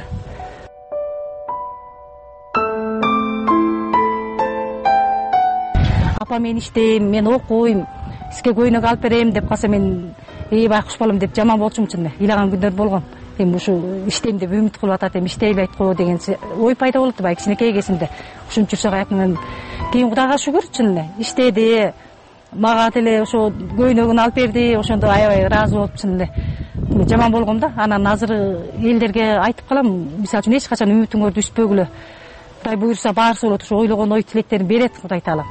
Апа мен иштейм, мен окуйм, сизге көйнөк алып берем деп калса мен байкуш балам деп жаман болчумун чын эле. Ыйлаган күндөр болгон. Эми ушу иштейм деп үмүт кылып атат, эми иштейбейт го деген ой пайда болот да, кичинекей кезимде. Ушунча сагатынан кийин Кудайга шүгүр чын эле иштеди, мага деле ошо көйнөгүн алып берди, ошондо аябай ыраазы болуп чын эле жаман болгом да. Анан азыр элдерге айтып калам, мисалы үчүн эч качан үмүтүңөрдү үзбөгүлө. Кудай буйрса баарысы болот, ошо ойлогон ой тилектерин берет Кудай таалам.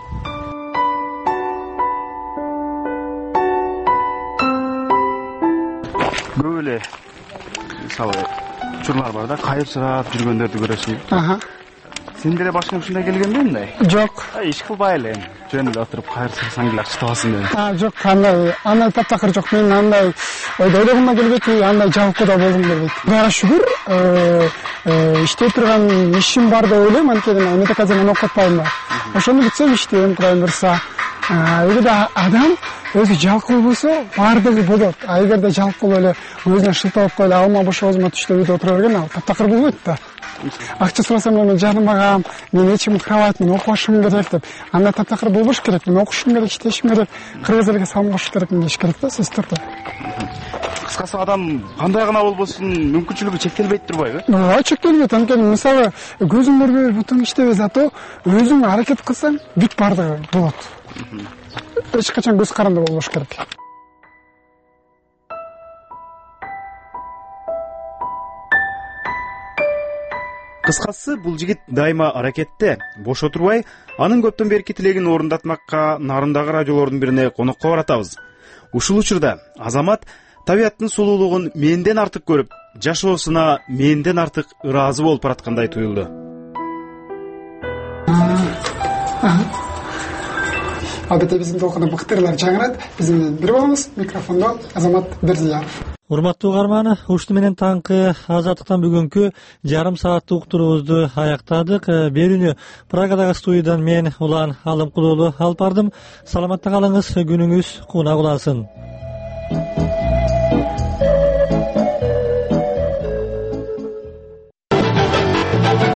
Көп эле мисалы учурлар бар да, кайыпсырап жүргөндөрдү көрөсүң. Сен деле башыңа ушундай келгенби мындай? Жок. Иш кылбай эле, жөн эле отуруп кайырсырсаң эле акча табасың деп. Жок, андай таптакыр жок. Мен андай ойлогум да келбейт, андай жабыккуу да болгум келбейт. Кудайга шүгүр, иштей турган ишим бар деп ойлойм, анткени мен академияны окутпайм да. Ошону бүтсөм иштейм, Кудайым буйрса. эгерде адам өзү жалкоо болсо баардыгы болот. Эгерде жалкоо эле өзүнө шылтап эле алма бош оозума түштү деп отура берген ал таптакыр болбойт да. Акча сурасам мен жаным агам, мен эчим кабат, мен окушум керек деп. Анда таптакыр болбош керек. Мен окушум керек, иштешим керек, кыргыз элге салым кошуш керек деш керек да, сөзсүз түрдө. Кыскасы адам кандай гана болбосун мүмкүнчүлүгү чектелбейт турбайбы? Чектелбейт. Анткени мисалы көзүң көрбөй, бутуң иштебей зато өзүң аракет кылсаң бүт бардыгы болот. Эч качан көз каранды болбош керек. Кыскасы бул жигит дайыма аракетте, бош отурбай, анын көптөн берки тилегин орундатмакка нарындагы радиолордун бирине конокко баратабыз. Ушул учурда Азамат табияттын сулуулугун менден артык көрүп, жашоосуна менден артык ыраазы болуп бараткандай туюлду. Албетте биздин толкунда бактырлар жаңырат. Биз менен бир болуңуз. Микрофондо Азамат Берзияров. Урматтуу угарман, ушуну менен таңкы Азаттыктан бүгүнкү жарым сааттык уктуруубузду аяктадык. Берүүнү Прагадагы студиядан мен Улан Алымкулуулу алып бардым. Саламатта калыңыз, күнүңүз кууна улансын.